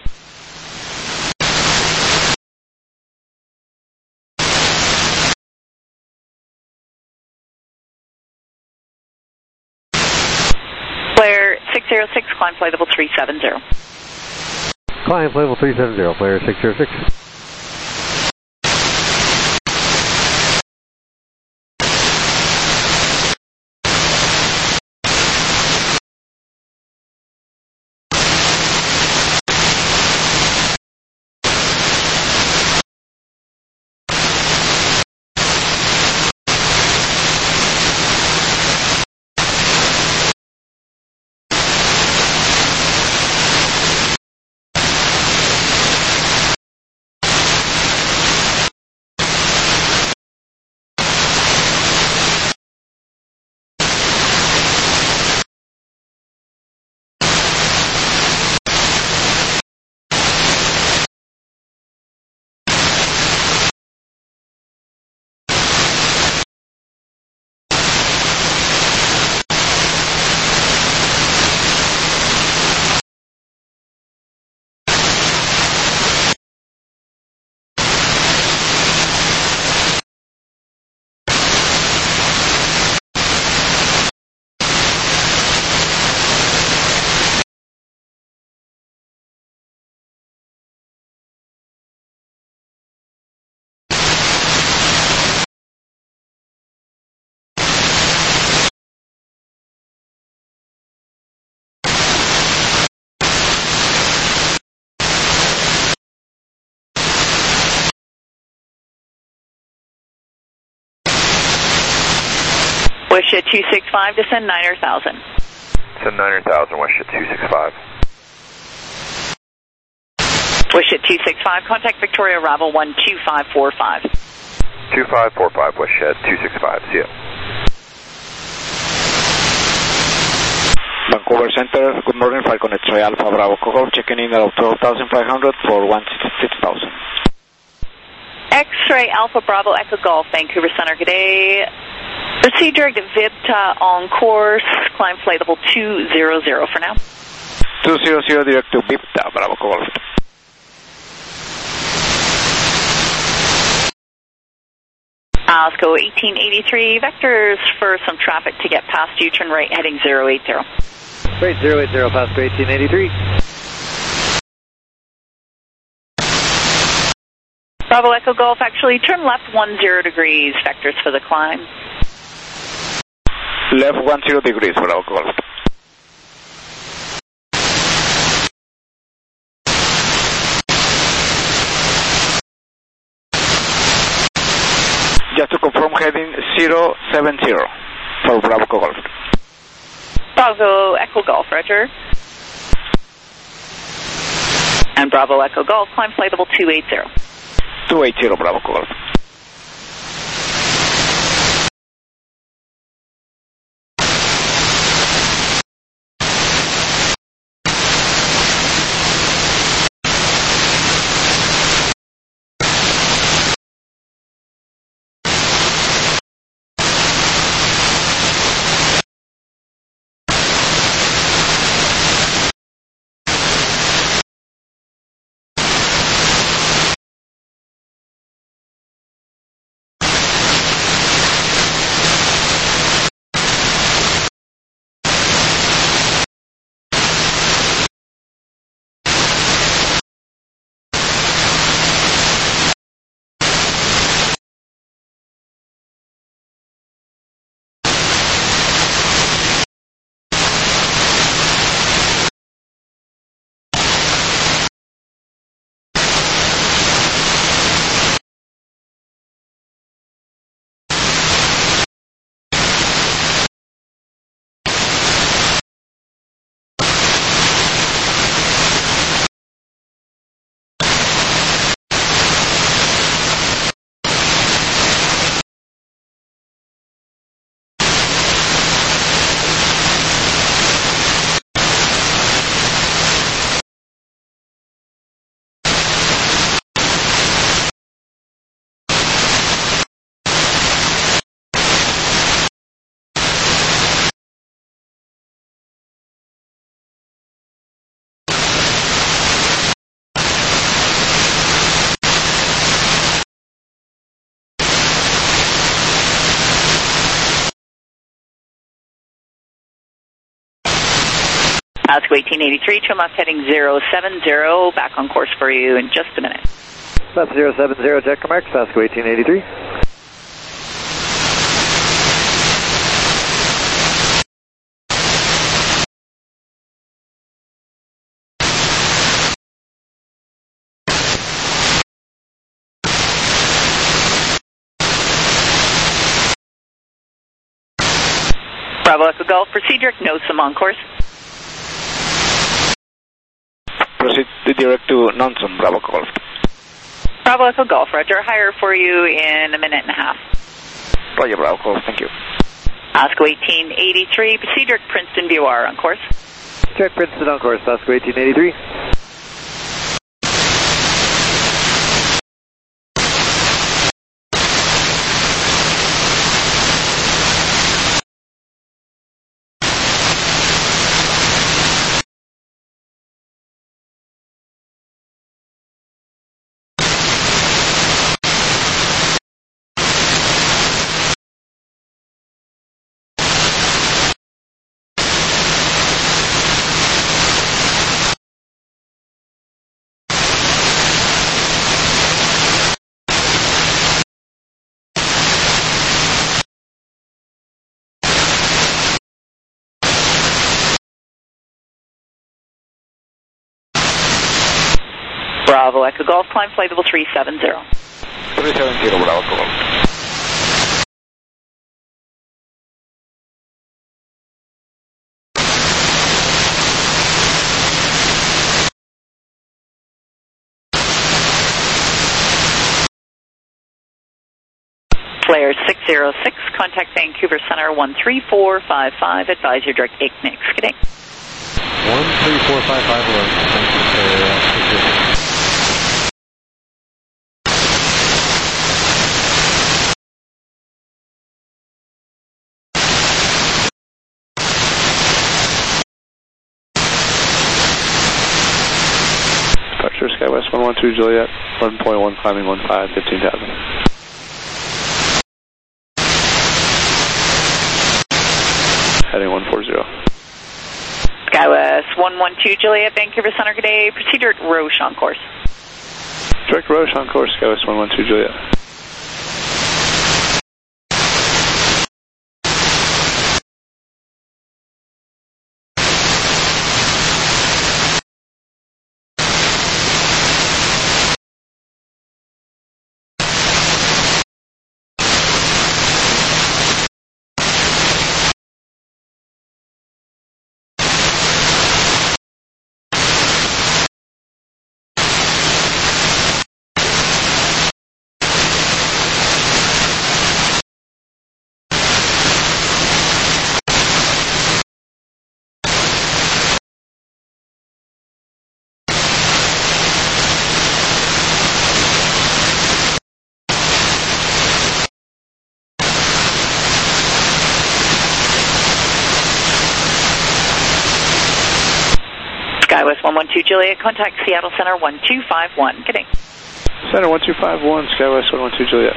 Flare six zero six, climb flight level three seven zero. Climb flight level three seven zero, Flare six zero six. Westjet two six five, descend niner thousand. Descend niner thousand, Westjet two six five. Westjet two six five, contact Victoria, arrival one two five four five. two five four five, Westjet two six five, see ya. Vancouver Center, good morning, Falcon X-ray Alpha Bravo Coco, checking in at twelve thousand five hundred for one six thousand. X-ray Alpha Bravo Echo Golf, Vancouver Center, good day. Proceed direct to V I P T A on course, climb flight level two zero zero for now. two zero zero direct to V I P T A, Bravo Golf. Osco eighteen eighty-three, vectors for some traffic to get past you, turn right heading zero eight zero. Right, zero eight zero, past eighteen eighty-three. Bravo Echo Golf, actually turn left one zero degrees, vectors for the climb. Left one zero degrees, Bravo Golf. Just to confirm, heading zero seven zero for Bravo Golf. Bravo Echo Golf, Roger. And Bravo Echo Golf, climb flight level two eight zero. two eight zero, Bravo Golf. Osco eighteen eighty-three, turn left heading zero seven zero, back on course for you in just a minute. Left zero seven zero, check marks, Osco eighteen eighty-three. Bravo Echo Golf, proceed direct Nosum on course. Proceed direct to Nonsum, Bravo Golf. Bravo Echo Golf, Roger, higher for you in a minute and a half. Roger, Bravo Golf, thank you. Osco eighteen eighty-three, proceed direct Princeton V O R on course. Check Princeton on course, Osco eighteen eighty-three. Bravo Echo Golf, climb flight level three seven zero. three seven zero, Bravo Golf. Flare six zero six, contact Vancouver Center one three four five five, advise your direct eight N I X. Good day. one three four five five, hello. Thank you for uh, Departure SkyWest one one two Juliet, eleven point one, climbing one five, fifteen thousand. Heading one four zero. SkyWest one one two Juliet, Vancouver Center, good day. Proceed direct Roche on course. Direct Roche on course, SkyWest one one two Juliet. SkyWest one one two Juliet, contact Seattle Center one two five one. Good day. Center one two five one, SkyWest one one two Juliet.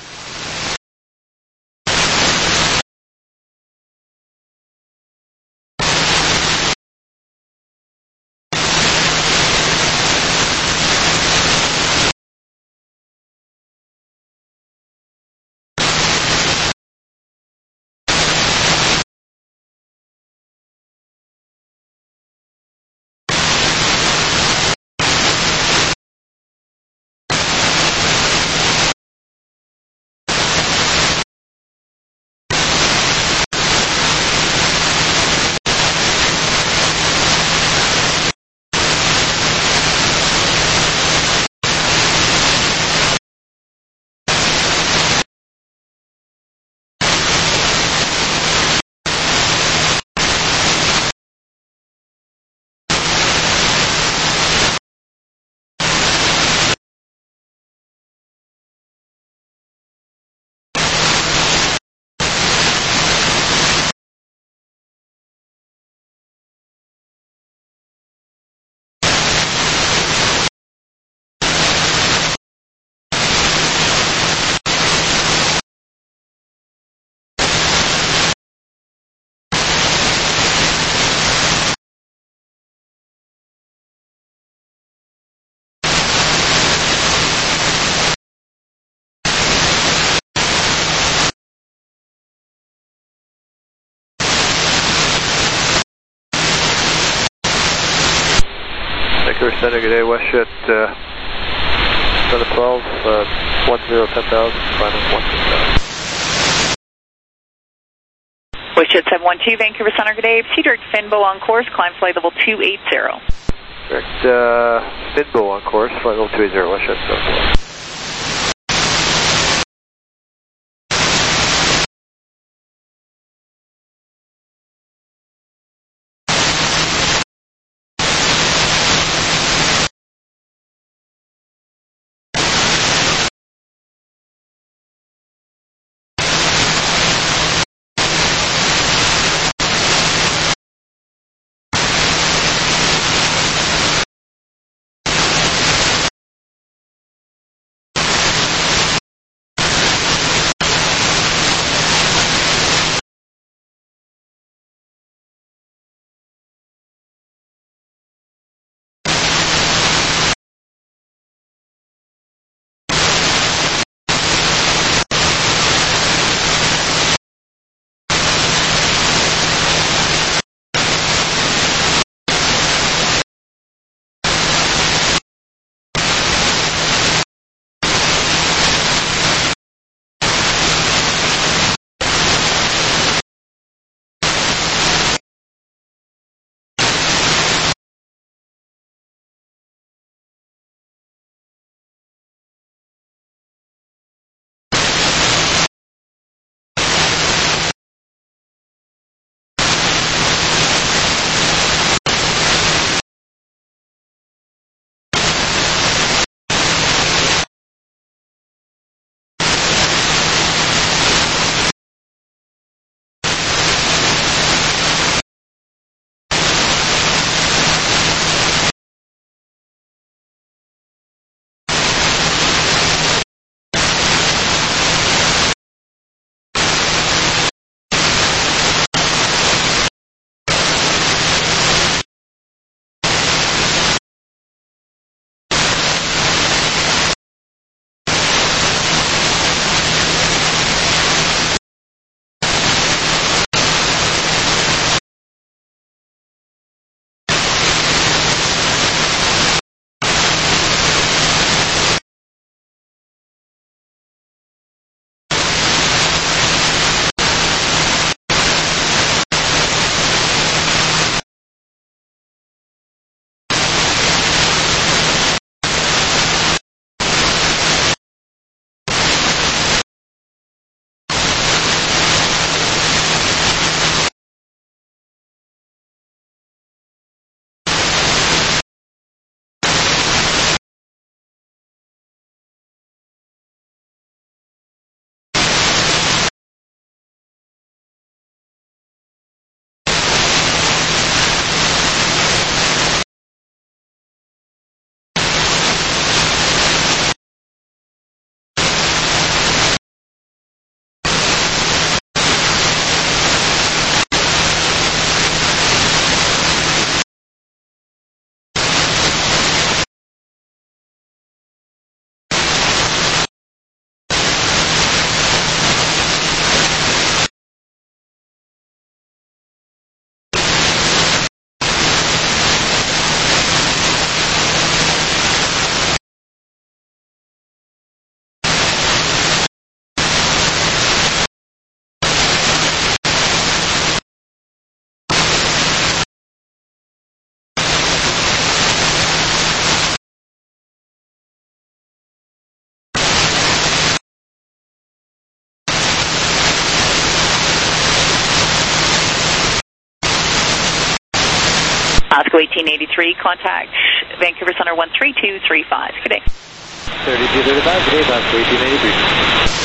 Vancouver Center, good day, WestJet uh, seven twelve, uh, one zero ten thousand, climbing one six thousand. WestJet seven one two, Vancouver Center, good day. Proceed direct Finbo on course, climb flight level two eighty. Direct uh, Finbo on course, flight level two eighty, WestJet seven twelve. Oscar eighteen eighty-three, contact Vancouver Center one three two three five. Good day. thirty-two thirty-five, good day, Oscar eighteen eighty-three.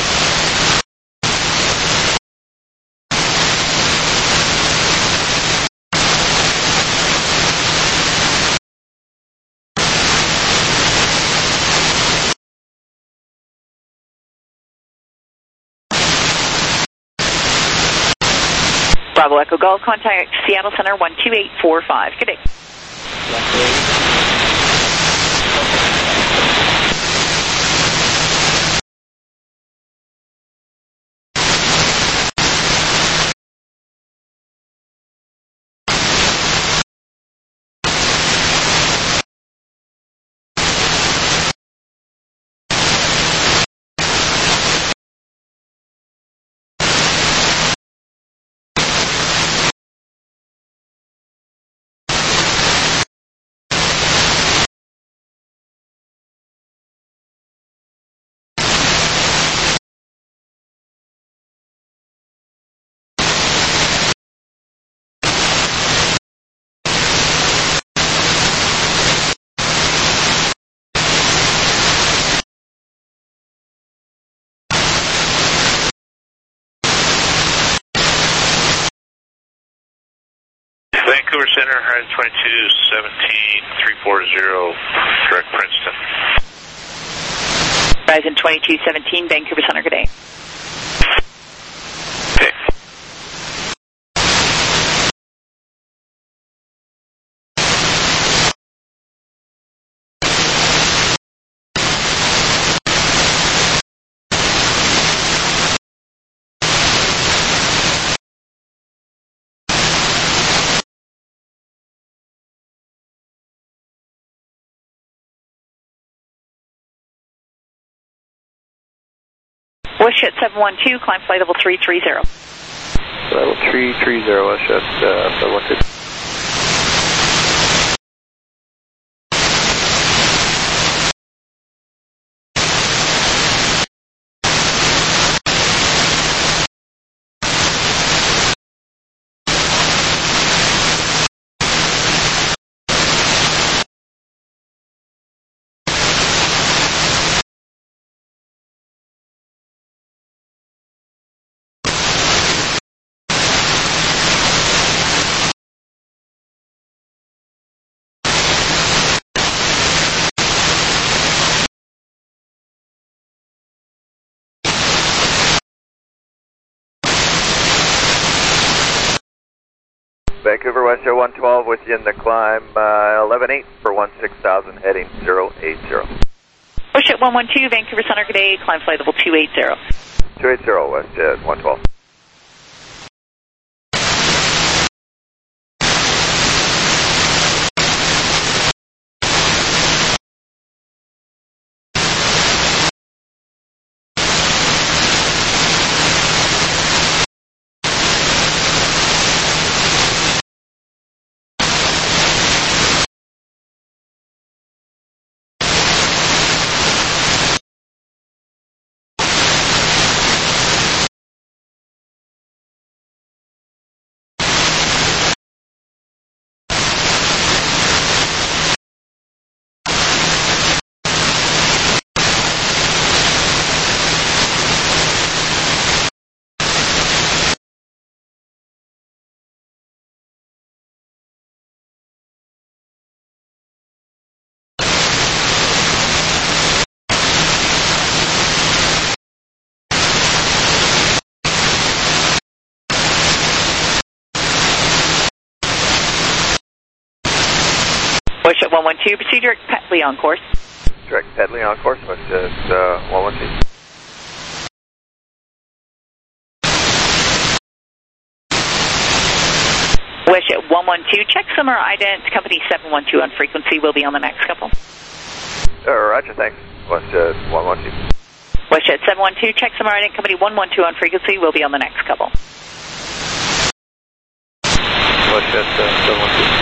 Bravo Echo Golf, contact Seattle Center one two eight four five. Good day. Vancouver Center, one twenty-two seventeen, three four zero, direct Princeton. Horizon twenty-two seventeen, Vancouver Center, good day. Okay. Westjet seven one two, climb flight level three three zero. Level three three zero, Westjet uh, seven one two. Vancouver Westjet one twelve with you in the climb, uh, eleven eight for one six thousand, heading zero eight zero. Westjet one one two, Vancouver Center, good day, climb flight level two eight zero. two eight zero, Westjet one twelve. Westjet one one two, proceed direct Petley on course. Direct Petley on course, Westjet uh, one one two. Westjet one one two, check summer ident, company seven one two on frequency, will be on the next couple. Uh, roger, thanks. Westjet one one two. Westjet seven one two, check summer ident, company one one two on frequency, will be on the next couple. Westjet uh, seven one two.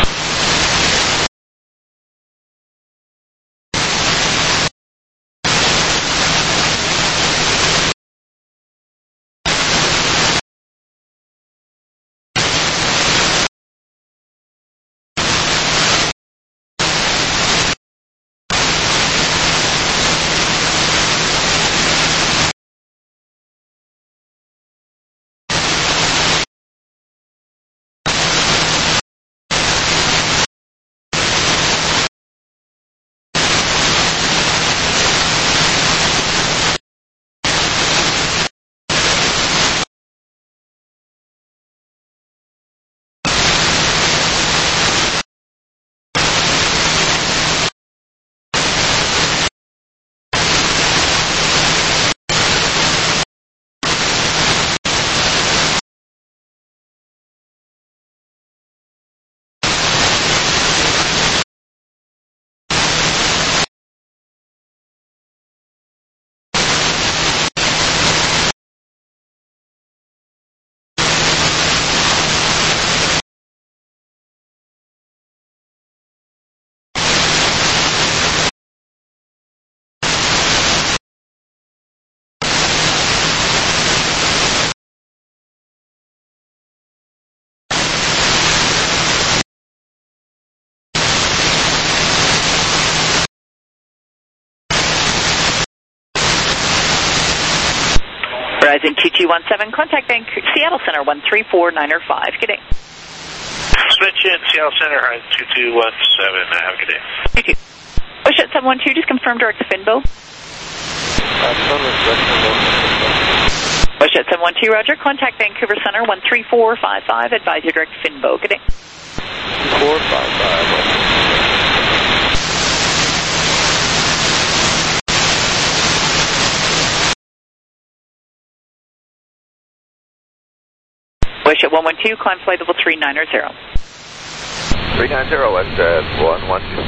Rising two two one seven, contact Vancouver, Seattle Center one three four nine five. Good day. Switch in, Seattle Center, Horizon two two one seven. Have a good day. two two. Bushett seven one two, just confirm direct to Finbo. Bushett seven one two, roger. Contact Vancouver Center one three four five five. Advise you direct to Finbo. Good day. four five five. Wish at one one two, climb flight level three nine zero. three nine zero, West uh, one one two.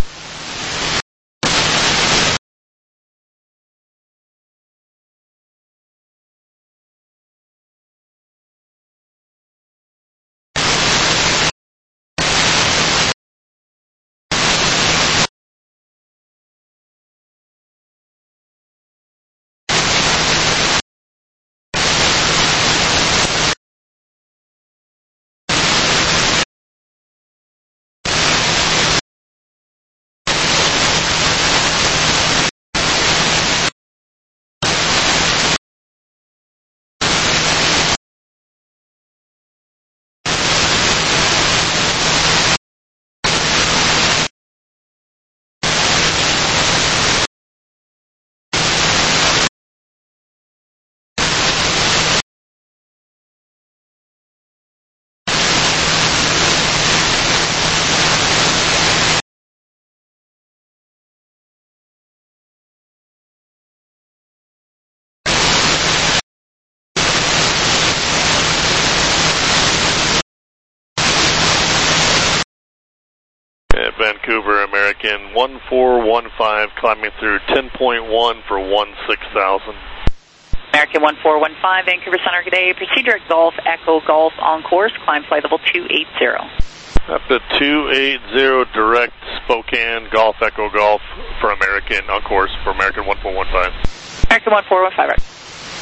Vancouver American one four one five, climbing through ten point one for one six thousand. American one four one five, Vancouver Center, good day. Proceed direct Golf, Echo Golf on course, climb flight level two eight zero. Up to two eight zero, direct Spokane, Golf, Echo Golf for American on course for American one four one five. American one four one five, right.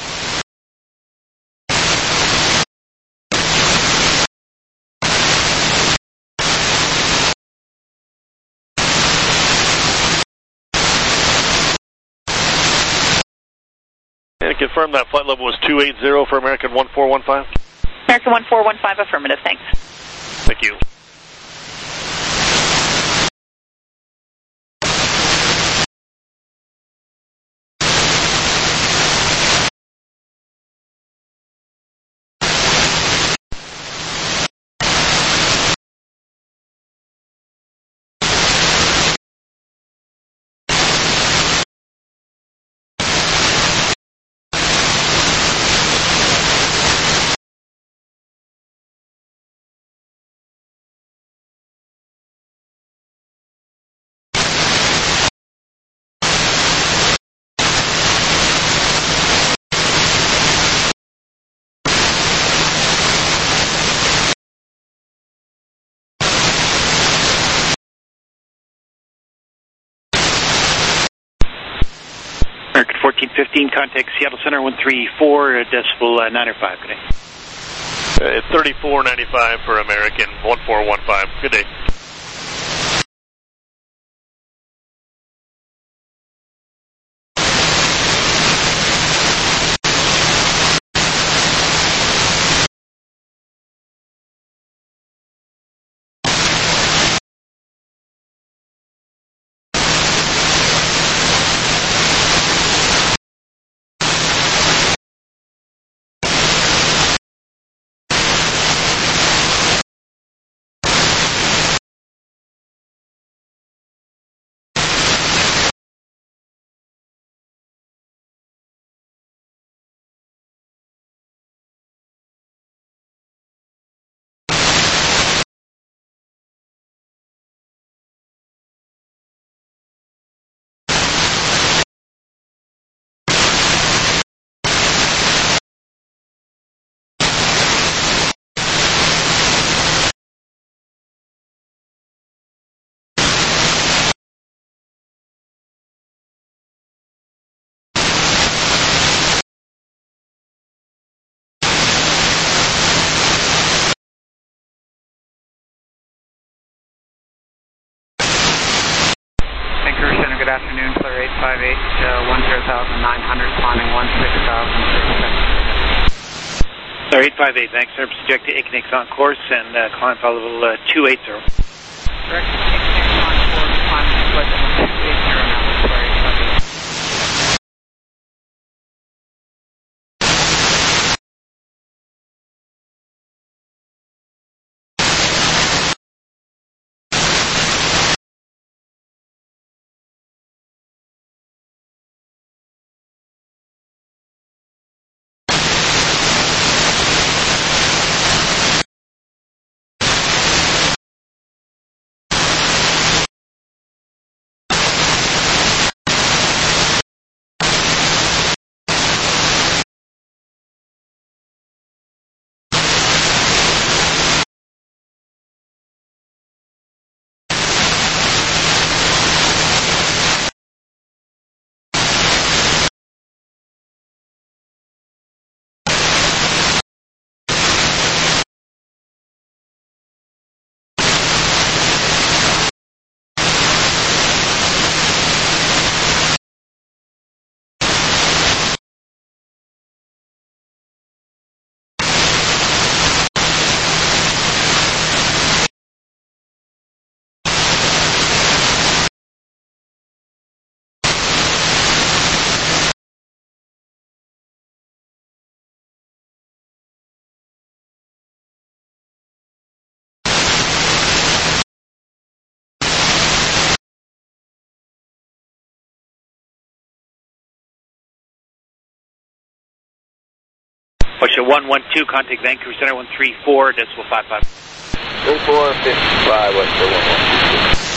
And confirm that flight level was two eight zero for American one four one five? American one four one five, affirmative, thanks. Thank you. American fourteen fifteen, contact Seattle Center one three four, decibel uh, nine five. Good day. Uh, thirty-four ninety-five for American one four one five. Good day. Good afternoon, clear eight five eight, uh, one zero thousand nine hundred, climbing one six thousand. Sorry, eight five eight, thanks, sir. Project to Ignix on course and uh, climb file level uh, two eighty. Direct Ignix on course, climb flight level two eighty now. Sorry, eight five eight. Ocean one one two, contact Vancouver Center one three four, decimal five five. three four fifty-five, West one one two.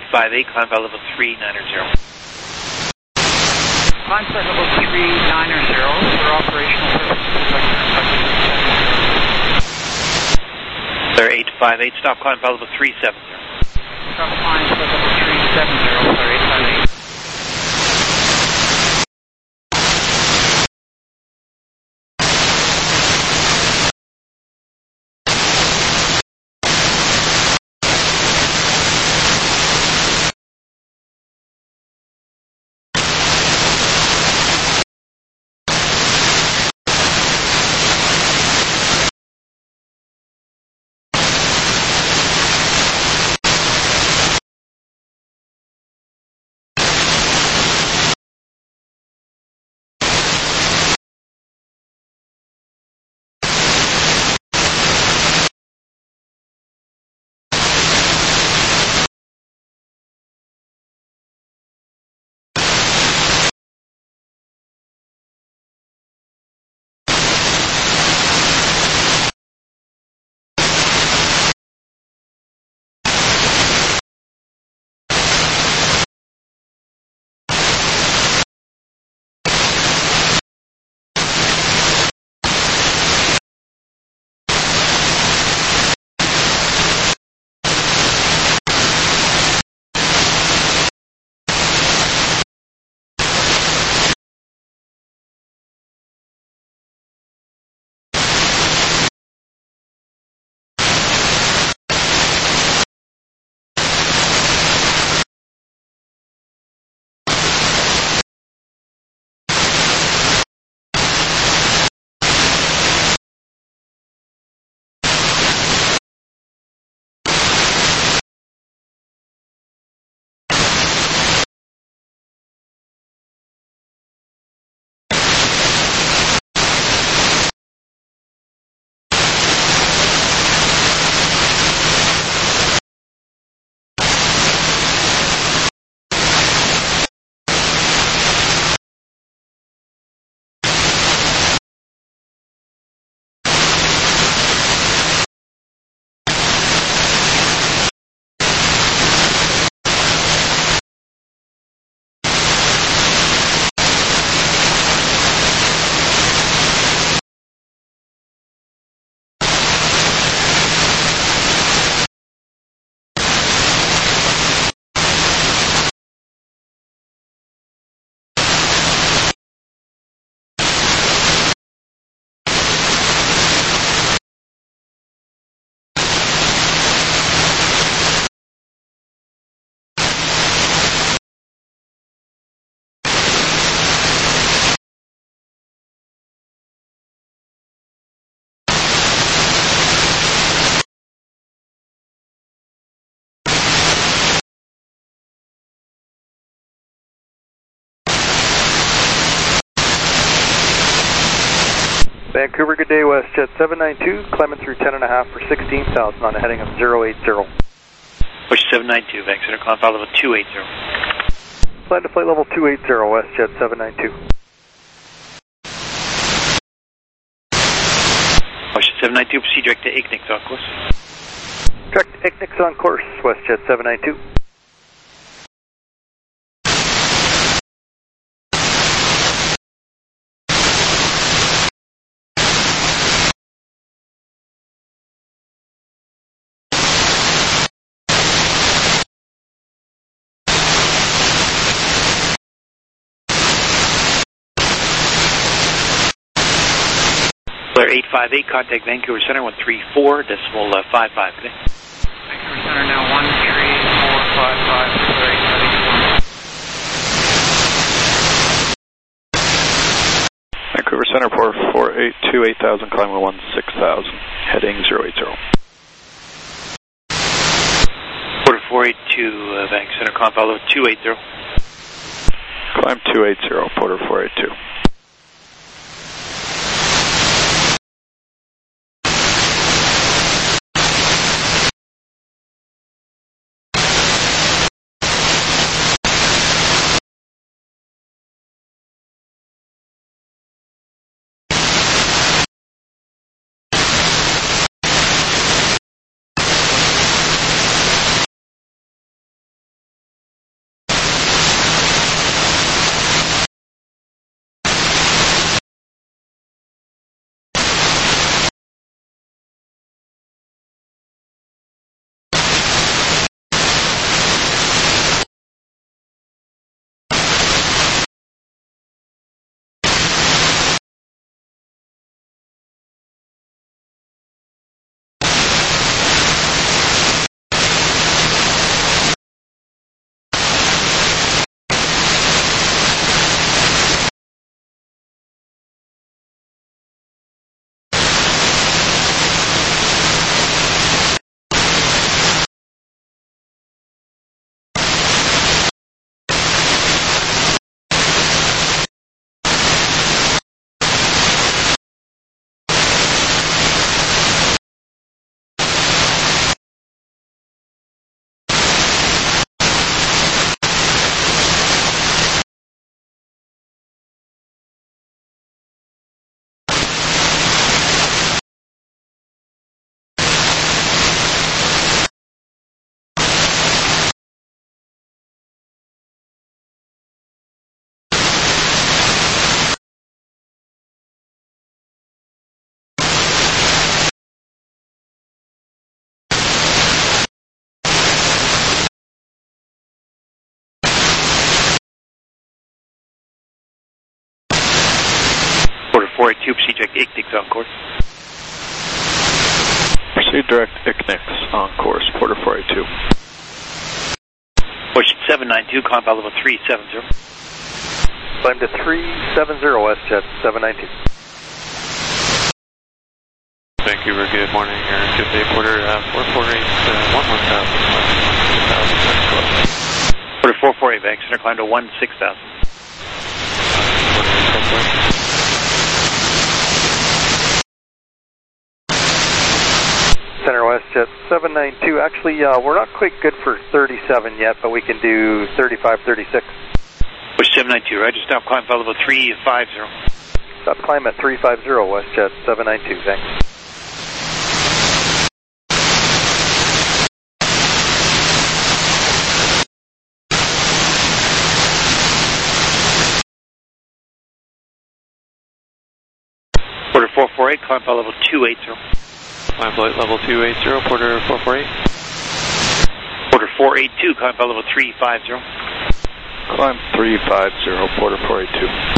five eight, climb by level three niner zero. Climb flight level three niner zero for operational purposes. Clear eight five eight, stop climb by level three seven zero. Stop climb flight level three seven zero, clear eight five eight. Vancouver, good day, WestJet seven nine two, climbing through ten and a half for sixteen thousand on a heading of zero eight zero. Push seven nine two, Bank Center, climb by level two eight zero. Plan to flight level two eight zero, WestJet seven nine two. Push seven nine two, proceed direct to Ignix on course. Direct to Ignix on course, WestJet seven nine two. eight five eight, contact Vancouver Center, one three four decimal uh, five five. Okay. Vancouver Center now one three four five five, clear eight five eight. Vancouver Center, four four eight two, eight thousand, climbing one six thousand, heading zero eight zero. Porter four eight two, uh, Bank Center, climb follow two eight zero. Climb two eight zero, Porter four eight two. Porter four eight two, proceed direct I C N I C on course. Proceed direct I C N I C on course, Porter four eight two. Push seven nine two, climb by level three seven zero. Climb to three seven zero, WestJet seven nine two. Vancouver, good morning. Air good day, Porter uh, four four eight, uh, one one thousand. Porter four four eight, Bank Center, climb to one six thousand. Center WestJet seven nine two. Actually, uh, we're not quite good for thirty-seven yet, but we can do thirty-five, thirty-six. Push seven nine two, Roger, stop climb by level three five zero. Stop climb at three five zero, WestJet seven nine two, thanks. Porter four four eight, climb by level two eight zero. Climb flight level two eight zero, Porter four four eight. Porter four eight two, climb by level three five zero. Climb three five zero, Porter four eight two.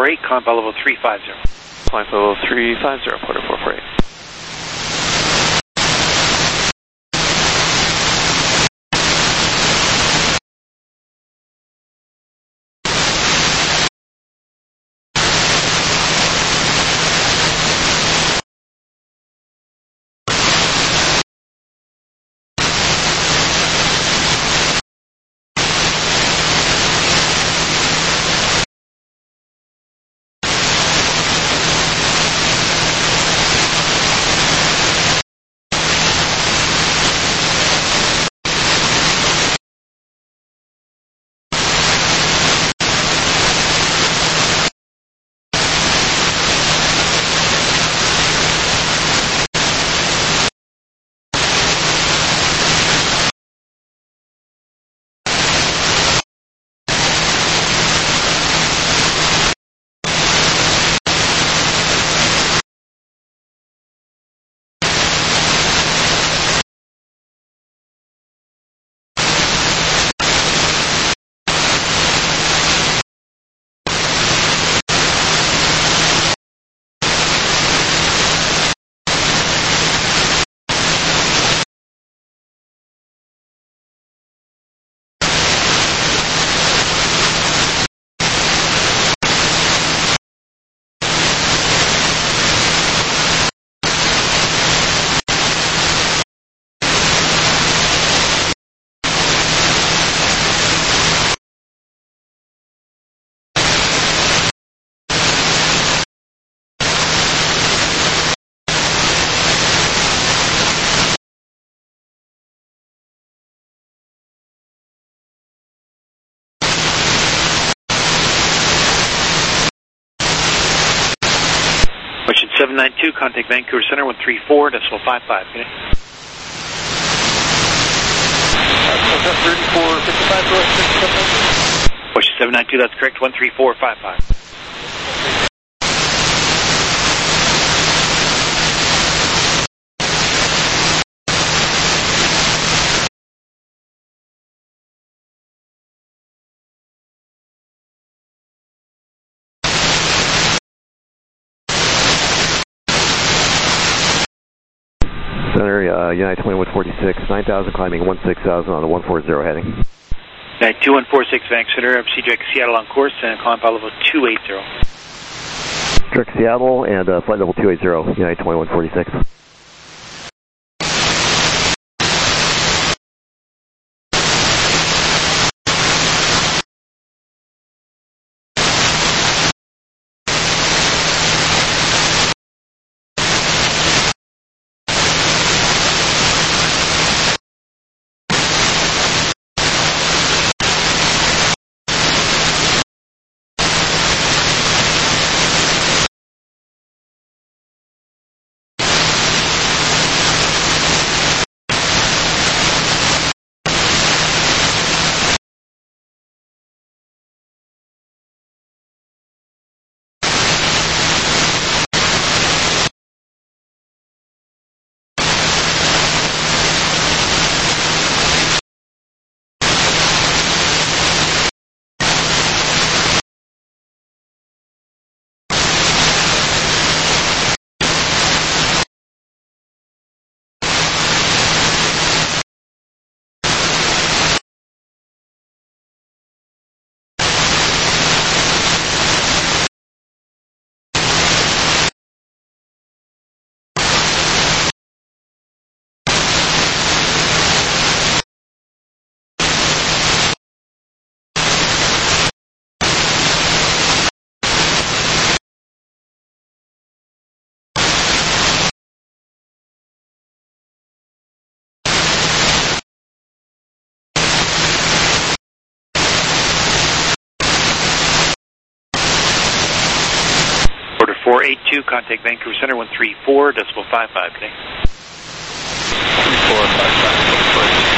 four eight, climb level three five zero. Climb level three five zero, quarter four four eight. seven nine two, contact Vancouver Center, one three four, decimal five five. Okay. thirty-four fifty-five, go ahead, Ocean seven nine two, that's correct, one three four five five. Center, uh, United twenty-one forty-six, nine thousand climbing one six thousand on the one forty heading. United two one four six, Vancouver Center, C J X Seattle on course, and climb level two eight zero. Direct Seattle and uh, flight level two eighty, United twenty-one forty-six. four eight two, contact Vancouver Center, one three four, decimal five five, okay. three four five five.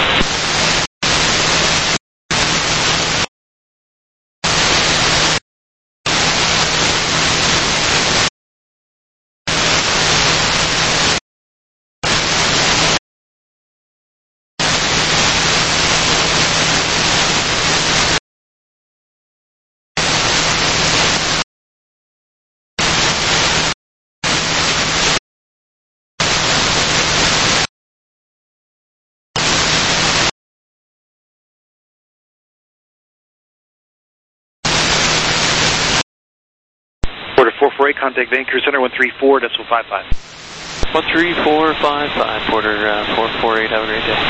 four four eight, contact Vancouver Center one three four decimal five five. one three four five five, Porter uh, four four eight, have a great day.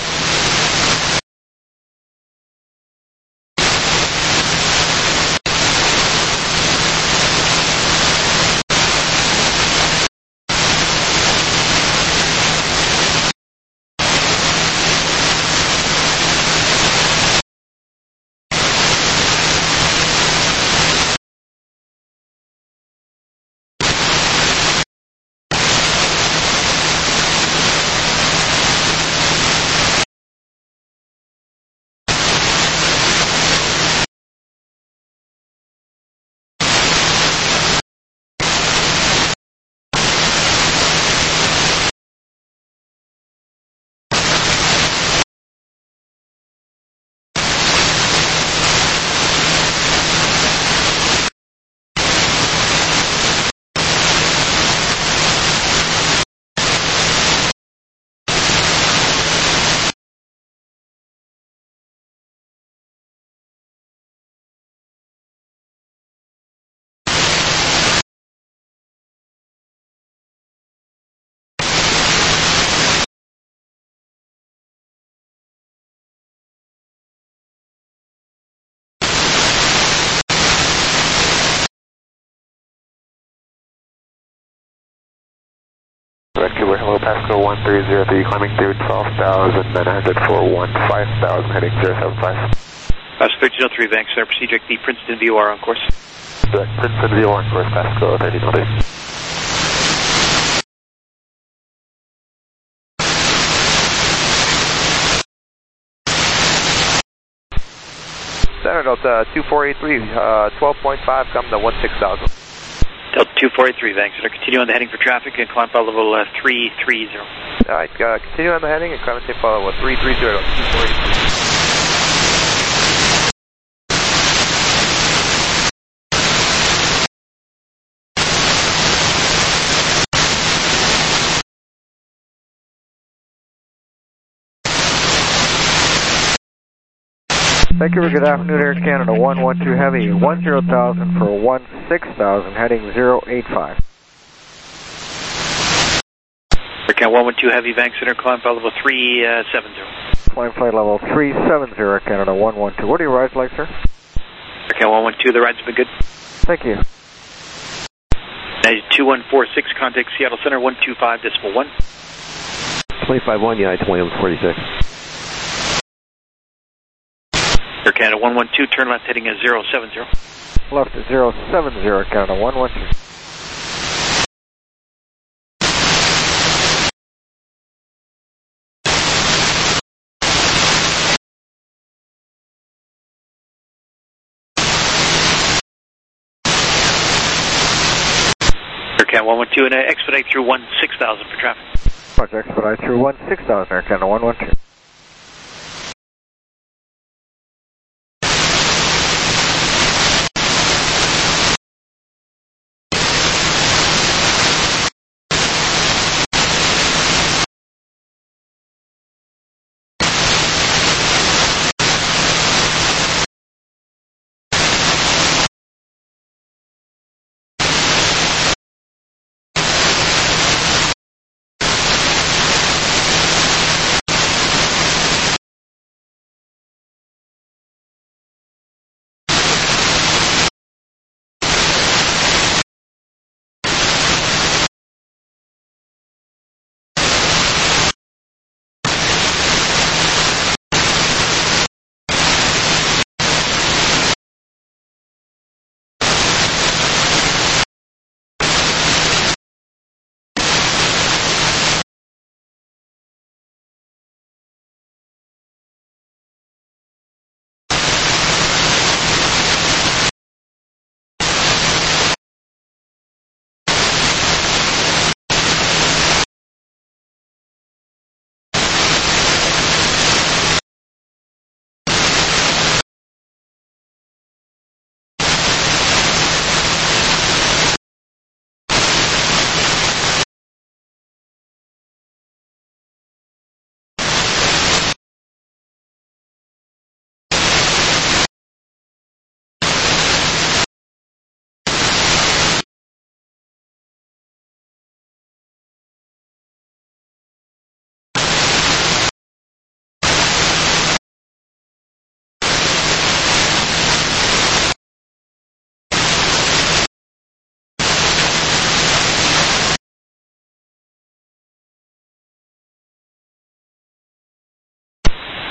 Vancouver, hello, Pasco one three zero three, climbing through twelve thousand nine hundred for one five thousand, heading zero seven five. Pasco thirteen oh three, Vancouver Center, proceed direct the Princeton V O R on course. Direct Princeton V O R on course, Pasco thirteen oh three. Center Delta two four eight three, uh, twelve point five, come to one six thousand. Delta two four eight three, Vancouver Center, continue on the heading for traffic and climb file level uh, three three zero. Alright, uh, continue on the heading and climb and take file level three three zero, two four eight three. Vancouver, good afternoon, Air Canada, one one two Heavy, one zero thousand for one six thousand, heading zero eight five. Air Canada one one two Heavy, Vancouver Center, climb file level three seven zero. Climb flight level three seven zero, Air Canada one one two. What are your rides like, sir? Air Canada one one two, the rides have been good. Thank you. two one four six, contact Seattle Center one two five decimal one. twenty-five one, United twenty-one forty-six. Air Canada one one two, turn left heading at zero seven zero. Left at zero seven zero, Air Canada one one two. Air Canada one one two, and uh, expedite through one six thousand for traffic. Roger, expedite through one six thousand, Air Canada one one two.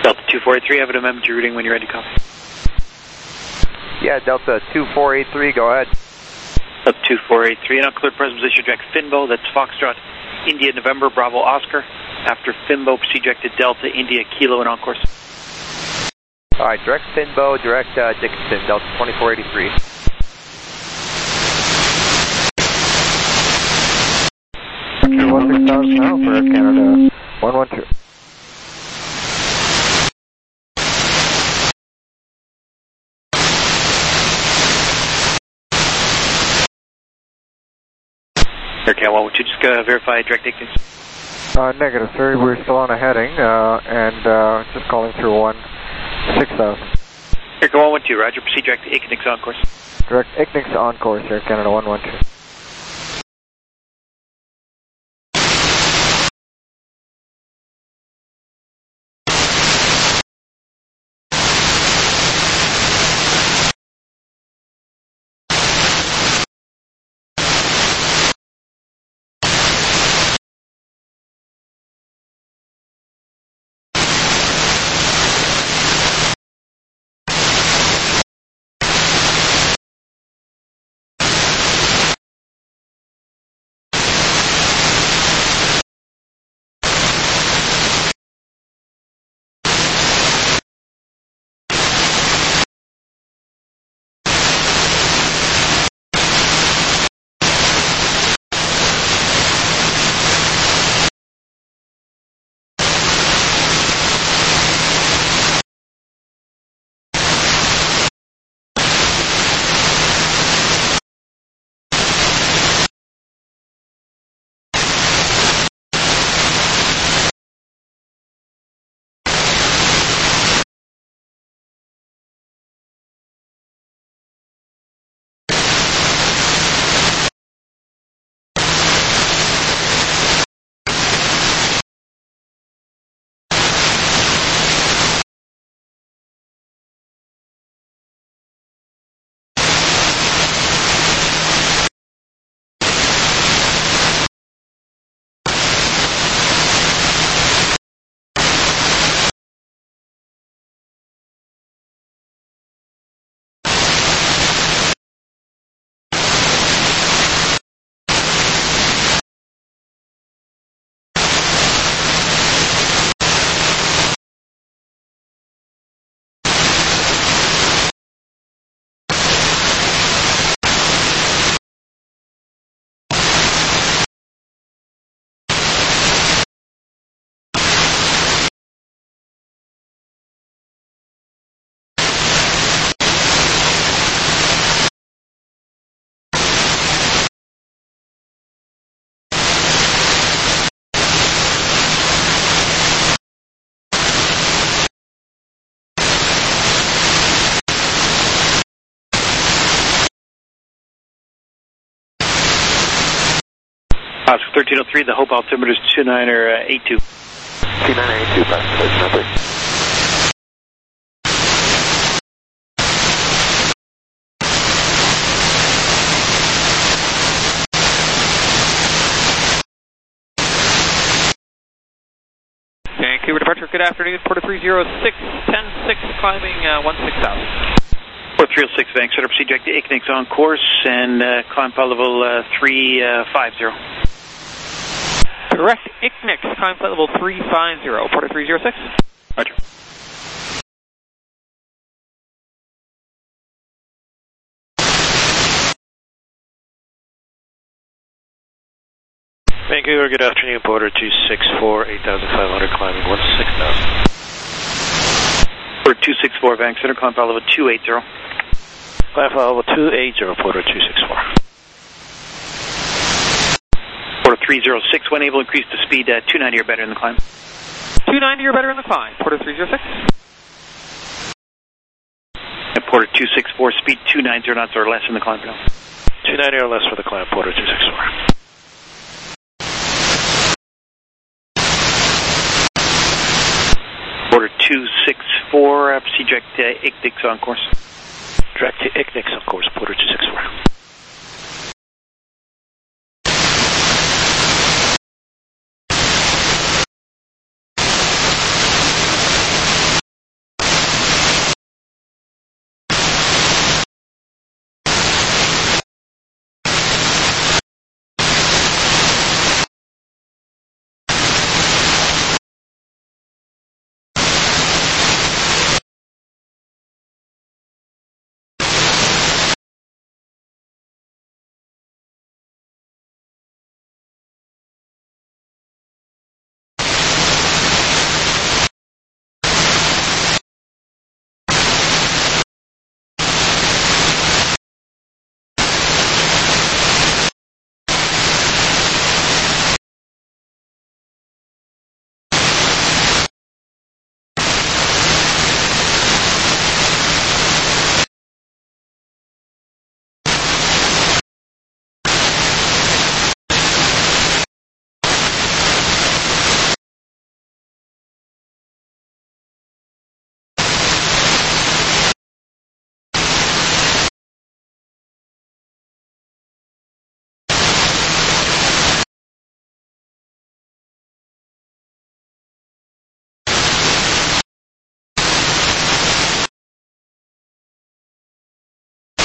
Delta two four eight three, have an amendment to your routing when you're ready to copy. Yeah, Delta two four eight three, go ahead. Delta two four eight three, and on clear present position, direct Finbo, that's Foxtrot, India, November, Bravo, Oscar. After Finbo, proceed direct to Delta, India, Kilo, and on course. All right, direct Finbo, direct uh, Dickinson, Delta twenty-four eighty-three. one six thousand now for Air Canada one one two. Air Canada one, would you just uh, verify direct Ignis? Uh, negative, sir. We're still on a heading, uh, and uh, just calling through one six thousand. Air Canada one one two, roger. Proceed direct Ignis on course. Direct Ignis on course, Air Canada one one two. Oscar thirteen oh three, the Hope altimeter is two nine eight two. two nine eight two, passenger number. Vancouver departure, good afternoon, Porter three zero six, ten six, climbing uh, one six thousand. Port three oh six, Vancouver, proceed direct to Ignis on course and uh, climb flight level uh, three fifty. Direct Ignis, climb flight level three fifty, Porter three zero six. Roger. Vancouver, good afternoon, Porter two six four, eight thousand five hundred, climbing one six thousand. Porter two six four, Vancouver, climb flight level two eighty. Climb flight level two eighty, Porter two six four. Porter three zero six, when able, increase the speed uh, two ninety or better in the climb. two ninety or better in the climb, Porter three zero six. And Porter two six four, speed two ninety knots or less in the climb now. two ninety or less for the climb, Porter two six four. Porter two six four, uh, proceed direct to uh, Ignis on course. Direct to Ignis on course, Porter two six four.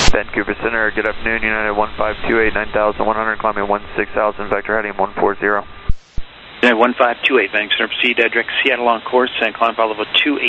Vancouver Center, good afternoon, United one five two eight, nine thousand one hundred, climbing one six thousand, vector heading one four zero. United one five two eight, Vancouver Center, proceed uh, direct Seattle on course and climb file level two eight.